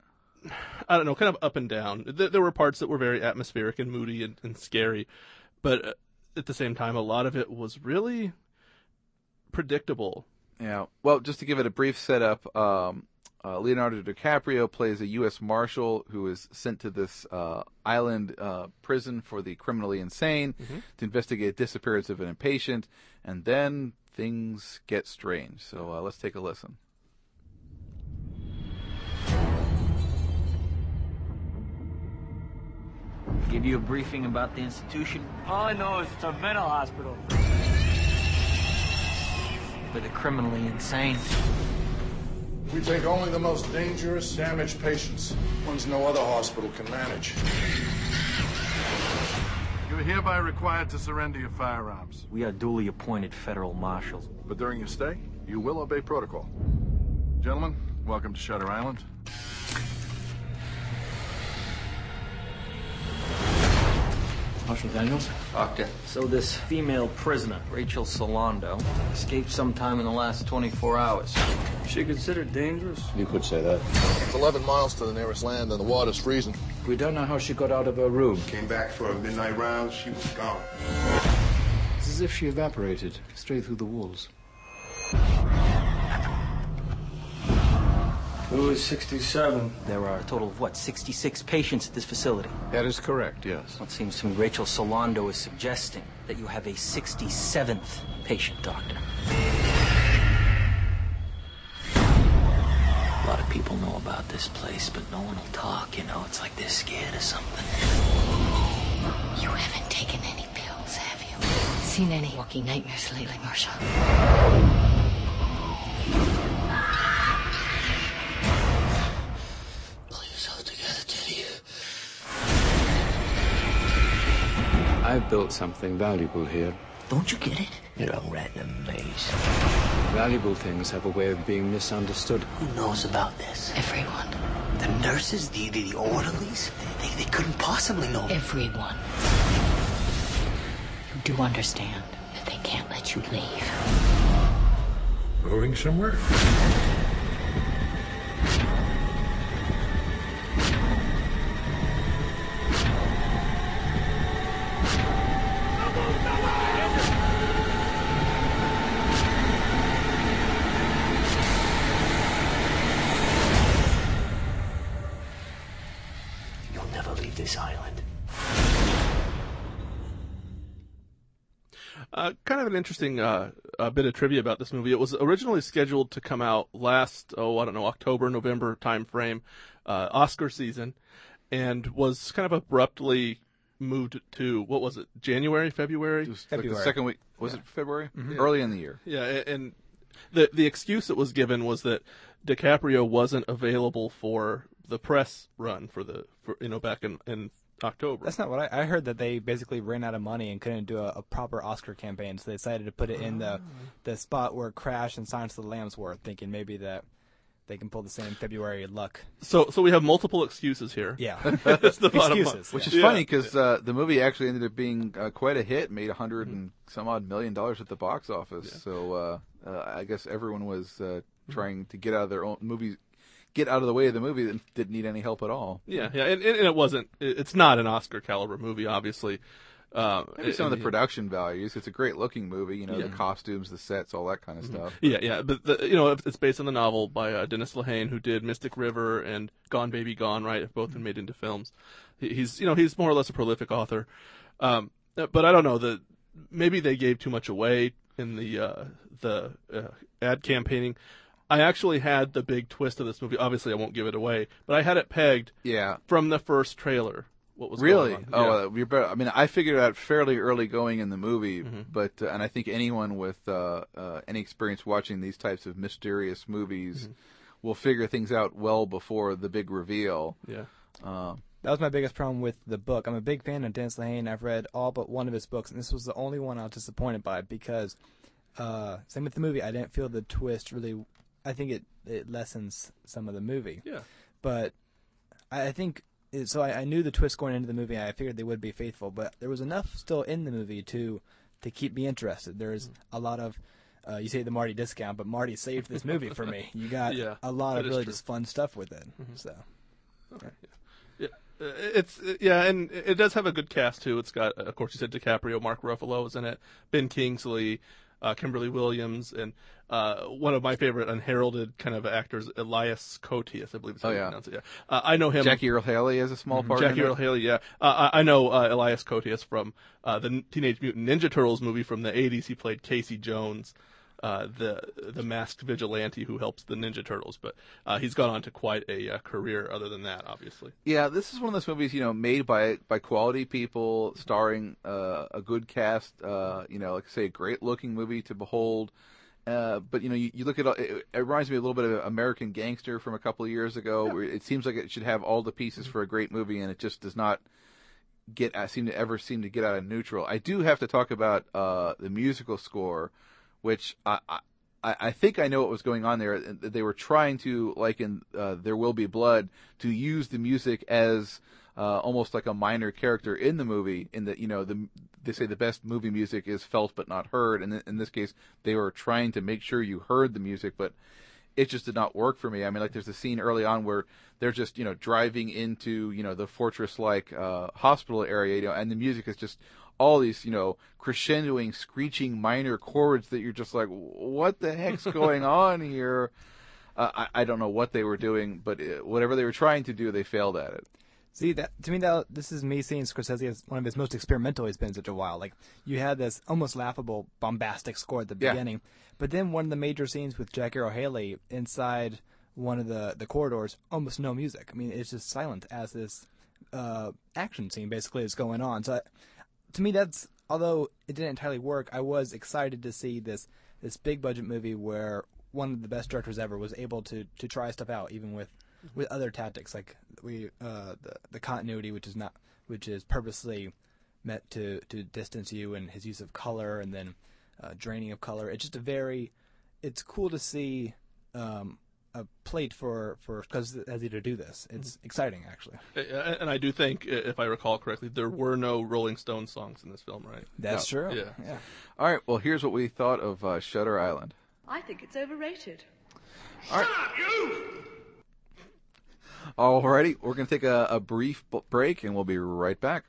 I don't know, kind of up and down. There were parts that were very atmospheric and moody and, and scary, but at the same time, a lot of it was really predictable. Yeah. Well, just to give it a brief setup, um, uh, Leonardo DiCaprio plays a U S Marshal who is sent to this uh, island uh, prison for the criminally insane Mm-hmm. to investigate the disappearance of an inpatient, and then things get strange. So uh, let's take a listen. Give you a briefing about the institution? All I know is it's a mental hospital. For the criminally insane. We take only the most dangerous, damaged patients, ones no other hospital can manage. You are hereby required to surrender your firearms. We are duly appointed federal marshals. But during your stay, you will obey protocol. Gentlemen, welcome to Shutter Island. Marshal Daniels? Doctor. So this female prisoner, Rachel Solando, escaped sometime in the last twenty-four hours. Is she considered dangerous? You could say that. It's eleven miles to the nearest land and the water's freezing. We don't know how she got out of her room. Came back for a midnight round, she was gone. It's as if she evaporated straight through the walls. Who is sixty-seven? There are a total of, what, sixty-six patients at this facility? That is correct, yes. It seems to me Rachel Solando is suggesting that you have a sixty-seventh patient, Doctor. A lot of people know about this place, but no one will talk, you know? It's like they're scared of something. You haven't taken any pills, have you? Seen any walking nightmares lately, Marshal? I've built something valuable here. Don't you get it? You're a rat in a maze. Valuable things have a way of being misunderstood. Who knows about this? Everyone. The nurses, the, the, the orderlies, they, they, they couldn't possibly know. Everyone. You do understand that they can't let you leave. Going somewhere? This island. Uh, kind of an interesting uh, uh, bit of trivia about this movie. It was originally scheduled to come out last, oh, I don't know, October, November time frame, uh, Oscar season, and was kind of abruptly moved to, what was it, January, February? It was February. Like the second week. Was yeah. it February? Mm-hmm. Early in the year. Yeah, and the the excuse that was given was that DiCaprio wasn't available for the press run for the, for, you know, back in, in October. That's not what I, I heard. That they basically ran out of money and couldn't do a, a proper Oscar campaign, so they decided to put it in the the spot where Crash and Silence of the Lambs were, thinking maybe that they can pull the same February luck. So, so we have multiple excuses here. Yeah, that's the bottom excuses, line. Which yeah. is funny because uh, the movie actually ended up being uh, quite a hit, made a hundred mm-hmm. and some odd million dollars at the box office. Yeah. So uh, uh, I guess everyone was uh, trying to get out of their own movies. Get out of the way of the movie that didn't need any help at all. Yeah, yeah, and, and it wasn't. It's not an Oscar caliber movie, obviously. Uh, Maybe some of the production values. It's a great looking movie. You know, yeah. the costumes, the sets, all that kind of mm-hmm. stuff. Yeah, yeah, but the, you know, it's based on the novel by uh, Dennis Lehane, who did Mystic River and Gone Baby Gone. Right, have both been made into films. He's, you know, he's more or less a prolific author. Um, but I don't know that maybe they gave too much away in the uh, the uh, ad campaigning. I actually had the big twist of this movie. Obviously, I won't give it away, but I had it pegged. Yeah. From the first trailer. What was really? Going on. Oh, yeah. uh, you're better. I mean, I figured it out fairly early going in the movie, mm-hmm. but uh, and I think anyone with uh, uh, any experience watching these types of mysterious movies mm-hmm. will figure things out well before the big reveal. Yeah. Uh, that was my biggest problem with the book. I'm a big fan of Dennis Lehane. I've read all but one of his books, and this was the only one I was disappointed by because, uh, same with the movie, I didn't feel the twist really. I think it, it lessens some of the movie. Yeah. But I, I think, it, so I, I knew the twist going into the movie, and I figured they would be faithful, but there was enough still in the movie to to keep me interested. There's mm. a lot of, uh, you say the Marty discount, but Marty saved this movie for me. You got yeah, a lot of really true. just fun stuff with it. Mm-hmm. So, okay. yeah. Yeah. It's yeah, and it does have a good cast too. It's got, of course, you said DiCaprio, Mark Ruffalo is in it, Ben Kingsley, uh, Kimberly Williams, and uh, one of my favorite unheralded kind of actors, Elias Koteas, I believe is how Oh, you yeah. pronounce it. Yeah, uh, I know him. Jackie Earle Haley has a small part. Jackie in Earle it. Haley, yeah. Uh, I, I know uh, Elias Koteas from uh, the Teenage Mutant Ninja Turtles movie from the eighties. He played Casey Jones, uh, the the masked vigilante who helps the Ninja Turtles. But uh, he's gone on to quite a uh, career other than that, obviously. Yeah, this is one of those movies, you know, made by by quality people, starring uh, a good cast. Uh, you know, like I say, a great looking movie to behold. Uh, but you know, you, you look at it, it, it reminds me a little bit of American Gangster from a couple of years ago. Yeah. Where it seems like it should have all the pieces for a great movie, and it just does not get. I seem to ever seem to get out of neutral. I do have to talk about uh, the musical score, which I, I I think I know what was going on there. They were trying to, like in uh, There Will Be Blood, to use the music as uh, almost like a minor character in the movie. In that, you know, the they say the best movie music is felt but not heard, and in this case, they were trying to make sure you heard the music, but it just did not work for me. I mean, like there's a scene early on where they're just, you know, driving into, you know, the fortress-like uh, hospital area, you know, and the music is just all these, you know, crescendoing, screeching minor chords that you're just like, what the heck's going on here? Uh, I, I don't know what they were doing, but it, whatever they were trying to do, they failed at it. See, that to me, that this is me seeing Scorsese as one of his most experimental he's been in such a while. Like, you had this almost laughable, bombastic score at the Yeah. beginning, but then one of the major scenes with Jackie Earle Haley inside one of the, the corridors, almost no music. I mean, it's just silent as this uh, action scene basically is going on. So, I, to me, that's, although it didn't entirely work, I was excited to see this this big budget movie where one of the best directors ever was able to, to try stuff out, even with with other tactics like we uh, the the continuity, which is not which is purposely meant to, to distance you, and his use of color and then uh, draining of color. It's just a very it's cool to see um, a plate for for Scorsese to do this. It's mm-hmm. exciting, actually. And I do think, if I recall correctly, there were no Rolling Stones songs in this film, right? That's no. true. Yeah. yeah. All right. Well, here's what we thought of uh, Shutter Island. I think it's overrated. All right. Alrighty, we're going to take a, a brief b- break, and we'll be right back.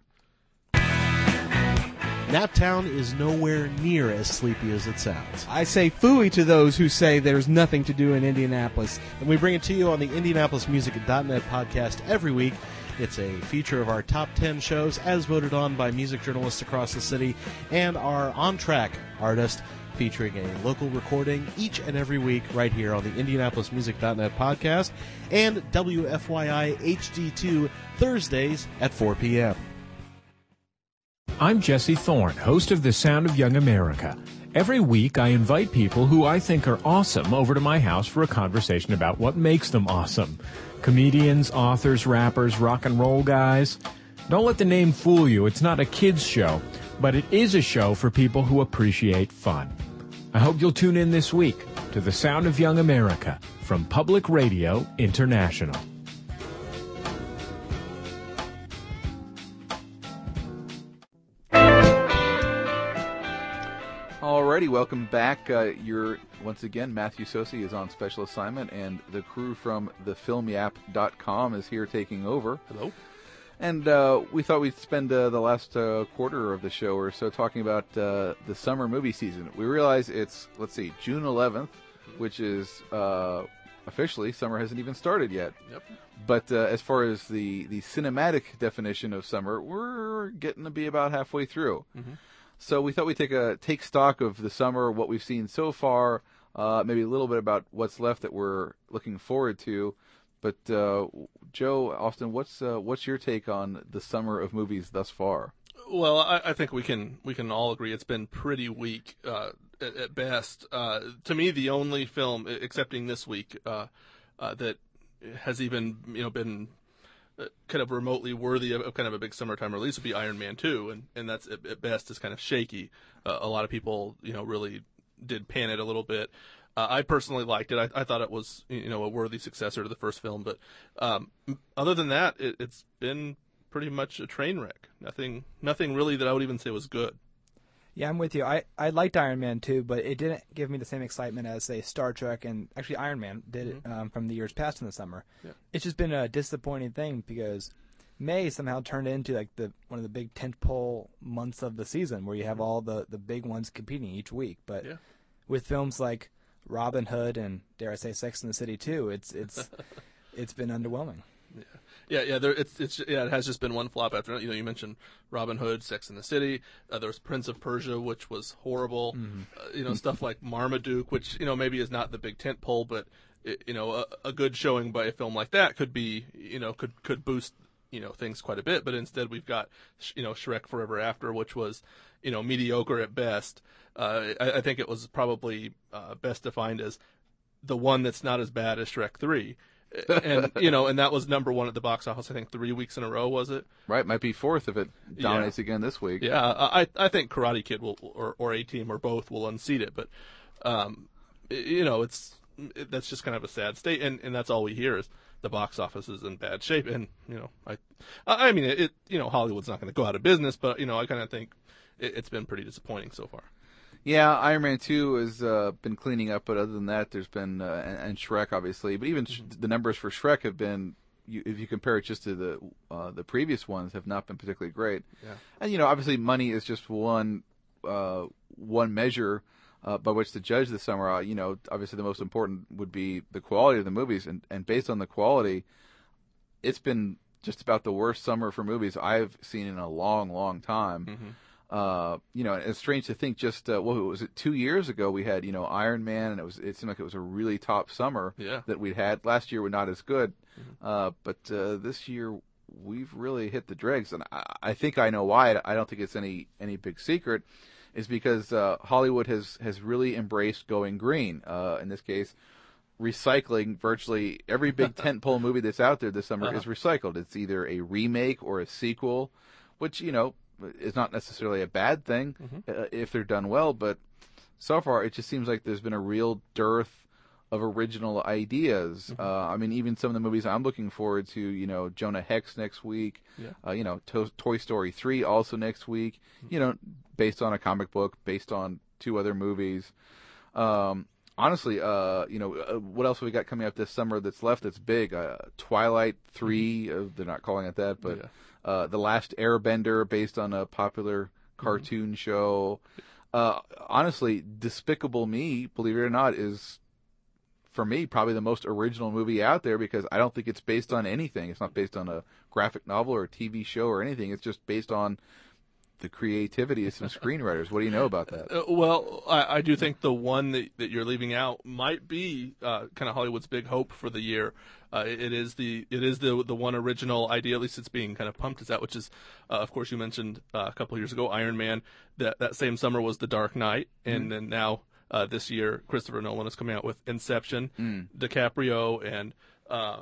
Naptown is nowhere near as sleepy as it sounds. I say phooey to those who say there's nothing to do in Indianapolis. And we bring it to you on the Indianapolis Music dot net podcast every week. It's a feature of our top ten shows as voted on by music journalists across the city, and our on-track artist featuring a local recording each and every week right here on the Indianapolis Music dot net podcast and W F Y I H D two Thursdays at four p.m. I'm Jesse Thorne, host of The Sound of Young America. Every week I invite people who I think are awesome over to my house for a conversation about what makes them awesome. Comedians, authors, rappers, rock and roll guys. Don't let the name fool you. It's not a kids show, but it is a show for people who appreciate fun. I hope you'll tune in this week to The Sound of Young America from Public Radio International. Alrighty, welcome back. Uh, you're once again, Matthew Sosi is on special assignment, and the crew from the film yap dot com is here taking over. Hello. And uh, we thought we'd spend uh, the last uh, quarter of the show or so talking about uh, the summer movie season. We realize it's, let's see, June eleventh, which is uh, officially, summer hasn't even started yet. Yep. But uh, as far as the, the cinematic definition of summer, we're getting to be about halfway through. Mm-hmm. So we thought we'd take a take stock of the summer, what we've seen so far, uh, maybe a little bit about what's left that we're looking forward to. But uh, Joe, Austin, what's uh, what's your take on the summer of movies thus far? Well, I, I think we can we can all agree it's been pretty weak uh, at, at best. Uh, to me, the only film, excepting this week, uh, uh, that has even you know been kind of remotely worthy of, of kind of a big summertime release would be Iron Man two, and and that's at, at best is kind of shaky. Uh, a lot of people you know really did pan it a little bit. Uh, I personally liked it. I, I thought it was, you know, a worthy successor to the first film. But um, other than that, it, it's been pretty much a train wreck. Nothing, nothing really that I would even say was good. Yeah, I'm with you. I, I liked Iron Man too, but it didn't give me the same excitement as, say, Star Trek and actually Iron Man did Mm-hmm. it um, from the years past in the summer. Yeah. It's just been a disappointing thing because May somehow turned into like the one of the big tentpole months of the season, where you have all the, the big ones competing each week. But Yeah. with films like Robin Hood and dare I say Sex and the City too, it's it's it's been underwhelming. Yeah, yeah, yeah. There, it's, it's, yeah. It has just been one flop after another. You know, you mentioned Robin Hood, Sex and the City. Uh, there was Prince of Persia, which was horrible. Mhm. Uh, you know, stuff like Marmaduke, which you know maybe is not the big tent pole, but it, you know, a, a good showing by a film like that could be, you know, could could boost you know things quite a bit. But instead, we've got you know Shrek Forever After, which was you know mediocre at best. Uh, I, I think it was probably uh, best defined as the one that's not as bad as Shrek three. And you know, and that was number one at the box office. I think three weeks in a row, was it? Right, might be fourth if it dominates Yeah. again this week. Yeah, I I think Karate Kid will or or A Team or both will unseat it, but um, you know, it's it, that's just kind of a sad state, and, and that's all we hear is the box office is in bad shape, and you know, I I mean, it you know, Hollywood's not going to go out of business, but you know, I kind of think it, it's been pretty disappointing so far. Yeah, Iron Man two has uh, been cleaning up, but other than that, there's been uh, and, and Shrek obviously, but even sh- the numbers for Shrek have been, you, if you compare it just to the uh, the previous ones, have not been particularly great. Yeah. And you know, obviously, money is just one uh, one measure uh, by which to judge the summer. Uh, you know, obviously, the most important would be the quality of the movies, and and based on the quality, it's been just about the worst summer for movies I've seen in a long, long time. Mm-hmm. Uh, you know, it's strange to think just, uh, what was it, two years ago we had, you know, Iron Man, and it was, it seemed like it was a really top summer Yeah. that we'd had. Last year were not as good, uh, but, uh, this year we've really hit the dregs, and I, I think I know why. I don't think it's any, any big secret, is because, uh, Hollywood has, has really embraced going green, uh, in this case, recycling virtually every big tentpole movie that's out there this summer Uh-huh. is recycled. It's either a remake or a sequel, which, you know, is not necessarily a bad thing Mhm. uh, if they're done well, but so far it just seems like there's been a real dearth of original ideas. Mm-hmm. Uh, I mean, even some of the movies I'm looking forward to, you know, Jonah Hex next week, Yeah. uh, you know, to- Toy Story three also next week, Mm-hmm. you know, based on a comic book, based on two other movies. Um, honestly, uh, you know, uh, what else have we got coming up this summer that's left that's big? Uh, Twilight three, uh, they're not calling it that, but Yeah. uh, The Last Airbender, based on a popular cartoon show. Uh, honestly, Despicable Me, believe it or not, is, for me, probably the most original movie out there, because I don't think it's based on anything. It's not based on a graphic novel or a T V show or anything. It's just based on the creativity of some screenwriters. What do you know about that? Uh, well, I, I do think the one that, that you're leaving out might be uh, kind of Hollywood's big hope for the year. Uh, it, it is the it is the the one original idea, at least it's being kind of pumped as that, which is, uh, of course, you mentioned uh, a couple of years ago, Iron Man. That that same summer was The Dark Knight, and Mhm. then now uh, this year, Christopher Nolan is coming out with Inception, Mm. DiCaprio, and uh,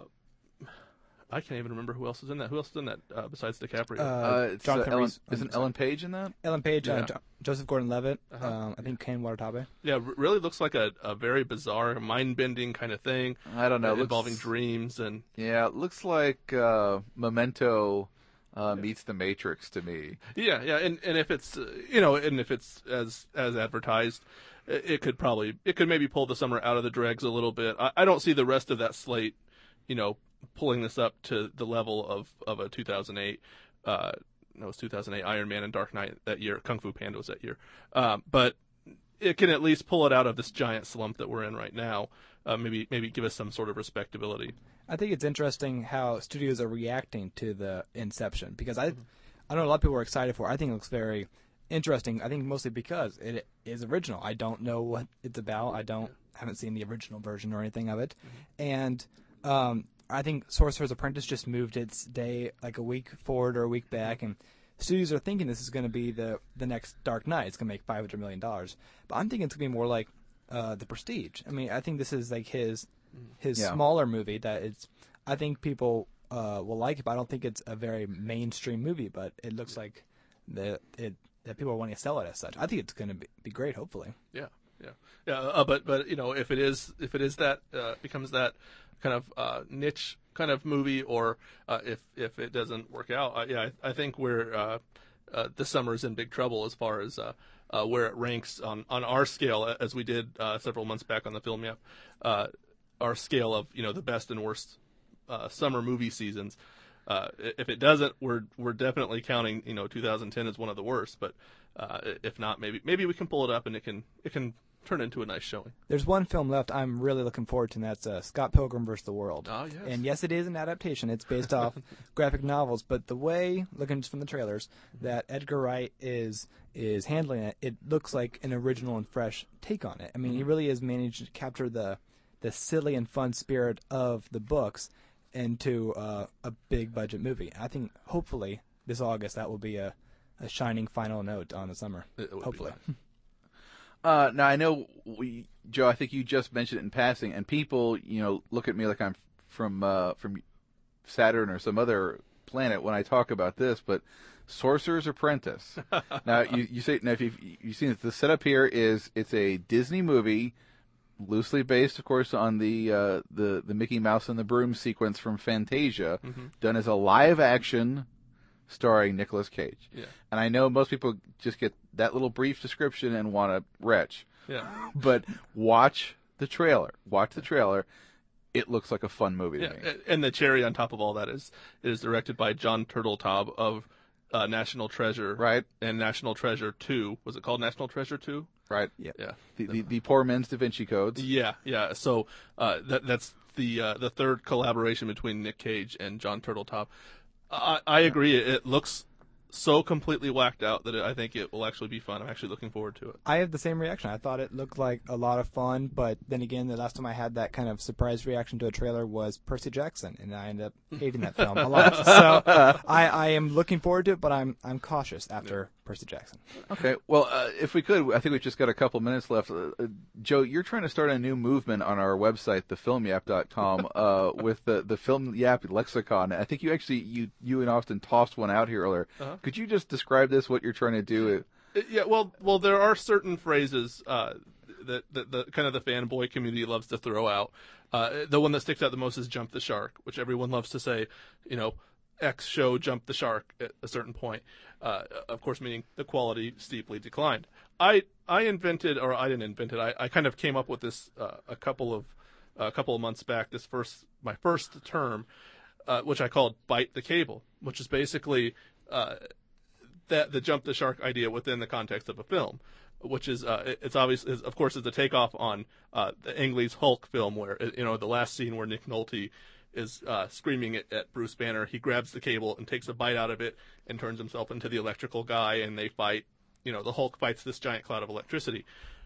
I can't even remember who else is in that. Who else is in that uh, besides DiCaprio? Uh, it's, uh, Jonathan Ellen, Rhys- isn't Ellen Page in that? Ellen Page, Yeah. uh, jo- Joseph Gordon-Levitt, Uh-huh. um, I think Ken Watanabe. Yeah, r- really looks like a, a very bizarre, mind-bending kind of thing. I don't know. uh, looks- involving dreams and Yeah, it looks like uh, Memento uh, meets The Matrix to me. yeah, yeah, and and if it's uh, you know, and if it's as as advertised, it, it could probably it could maybe pull the summer out of the dregs a little bit. I, I don't see the rest of that slate, you know, pulling this up to the level of of a two thousand eight. Uh, no, it was two thousand eight Iron Man and Dark Knight that year. Kung Fu Panda was that year, um, but it can at least pull it out of this giant slump that we're in right now. Uh, maybe maybe give us some sort of respectability. I think it's interesting how studios are reacting to the Inception, because I, I know a lot of people are excited for it. I think it looks very interesting. I think mostly because it is original. I don't know what it's about. I don't haven't seen the original version or anything of it, and um, I think Sorcerer's Apprentice just moved its day like a week forward or a week back, and studios are thinking this is going to be the the next Dark Knight. It's going to make five hundred million dollars, but I'm thinking it's going to be more like uh, The Prestige. I mean, I think this is like his his Yeah. smaller movie that it's. I think people uh, will like it, but I don't think it's a very mainstream movie. But it looks like the it that people are wanting to sell it as such. I think it's going to be, be great. Hopefully. Yeah, yeah, yeah. Uh, but but you know, if it is if it is that uh, becomes that kind of uh, niche kind of movie, or uh, if if it doesn't work out, uh, yeah, I, I think we're uh, uh, this summer is in big trouble as far as uh, uh, where it ranks on, on our scale, as we did uh, several months back on the Film Yap, uh, our scale of you know the best and worst uh, summer movie seasons. uh, if it doesn't, we're we're definitely counting you know two thousand ten as one of the worst. But uh, if not, maybe maybe we can pull it up and it can it can turn into a nice showing. There's one film left I'm really looking forward to, and that's uh, Scott Pilgrim versus the World. Oh, yes. And yes, it is an adaptation. It's based off graphic novels, but the way, looking just from the trailers, that Edgar Wright is is handling it, it looks like an original and fresh take on it. I mean, he really has managed to capture the the silly and fun spirit of the books into uh, a big budget movie. I think hopefully this August that will be a, a shining final note on the summer. Hopefully. Uh, now I know we, Joe. I think you just mentioned it in passing, and people, you know, look at me like I'm from uh, from Saturn or some other planet when I talk about this. But Sorcerer's Apprentice. Now you, you say now if you've, you've seen it, the setup here is it's a Disney movie, loosely based, of course, on the uh, the the Mickey Mouse and the Broom sequence from Fantasia, Mm-hmm. done as a live action, starring Nicolas Cage. Yeah. And I know most people just get that little brief description and want to retch. Yeah. But watch the trailer. Watch the trailer. It looks like a fun movie to Yeah, me. and the cherry on top of all that is it is directed by John Turteltaub of uh, National Treasure, right? And National Treasure Two. Was it called National Treasure Two? Right. Yeah. Yeah. The, the the poor men's Da Vinci Codes. Yeah, yeah. So uh, that that's the uh, the third collaboration between Nick Cage and John Turteltaub. I, I agree. It, it looks so completely whacked out that it, I think it will actually be fun. I'm actually looking forward to it. I have the same reaction. I thought it looked like a lot of fun, but then again, the last time I had that kind of surprise reaction to a trailer was Percy Jackson, and I ended up hating that film a lot. So I, I am looking forward to it, but I'm I'm cautious after Percy Jackson. Okay. Well, uh, if we could, I think we've just got a couple minutes left. Uh, uh, Joe, you're trying to start a new movement on our website, the film yap dot com, uh, with the the Film Yap lexicon. I think you actually you you and Austin tossed one out here earlier. Uh-huh. Could you just describe this? What you're trying to do? Yeah, well, well, there are certain phrases uh, that, that the kind of the fanboy community loves to throw out. Uh, the one that sticks out the most is "jump the shark," which everyone loves to say. You know, X show jumped the shark at a certain point. Uh, of course, meaning the quality steeply declined. I I invented, or I didn't invent it. I, I kind of came up with this uh, a couple of a couple of months back. This first my first term, uh, which I called "bite the cable," which is basically uh, that the jump the shark idea within the context of a film, which is uh, it, it's obvious is, of course is a takeoff on uh, the Ang Lee's Hulk film, where you know the last scene where Nick Nolte is uh, screaming at, at Bruce Banner. He grabs the cable and takes a bite out of it and turns himself into the electrical guy, and they fight. You know, the Hulk fights this giant cloud of electricity.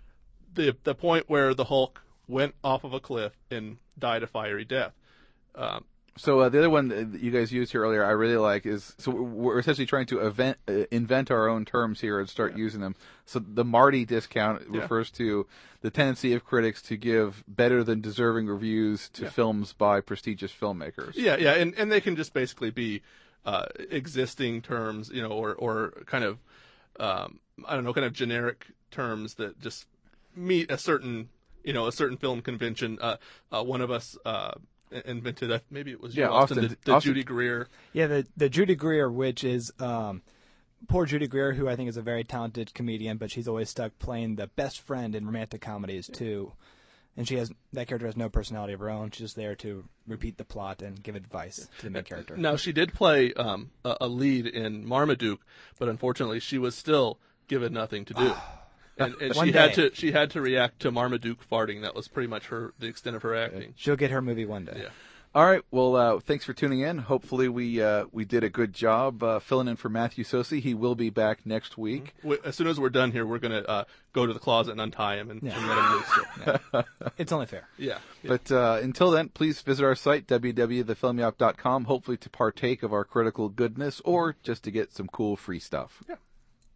The the point where the Hulk went off of a cliff and died a fiery death. Um, So uh, the other one that you guys used here earlier, I really like, is so we're essentially trying to event, uh, invent our own terms here and start using them. So the Marty discount Yeah. refers to the tendency of critics to give better than deserving reviews to Yeah. films by prestigious filmmakers. Yeah, yeah, and, and they can just basically be uh, existing terms, you know, or or kind of um, I don't know, kind of generic terms that just meet a certain you know a certain film convention. Uh, uh, one of us. Uh, invented uh, maybe it was you, Yeah, Austin, Austin- the, the Austin- Judy Greer. Yeah, the the Judy Greer, which is um, poor Judy Greer, who I think is a very talented comedian, but she's always stuck playing the best friend in romantic comedies too. And she has that character has no personality of her own. She's just there to repeat the plot and give advice to the main character. Now she did play um, a, a lead in Marmaduke, but unfortunately she was still given nothing to do. And, and One she had day. to she had to react to Marmaduke farting. That was pretty much her the extent of her acting. She'll get her movie one day. Yeah. All right. Well, uh, thanks for tuning in. Hopefully, we uh, we did a good job uh, filling in for Matthew Sosi. He will be back next week. We, as soon as we're done here, we're gonna uh, go to the closet and untie him and, Yeah. and let him loose. So. It's only fair. Yeah. yeah. But uh, until then, please visit our site, w w w dot the film yap dot com, hopefully to partake of our critical goodness or just to get some cool free stuff. Yeah.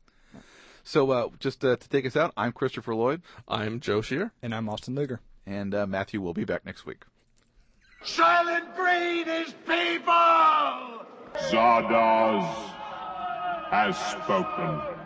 So uh, just uh, to take us out, I'm Christopher Lloyd. I'm Joe Shear. And I'm Austin Luger. And uh, Matthew will be back next week. Silent breed is people! Zardoz has spoken.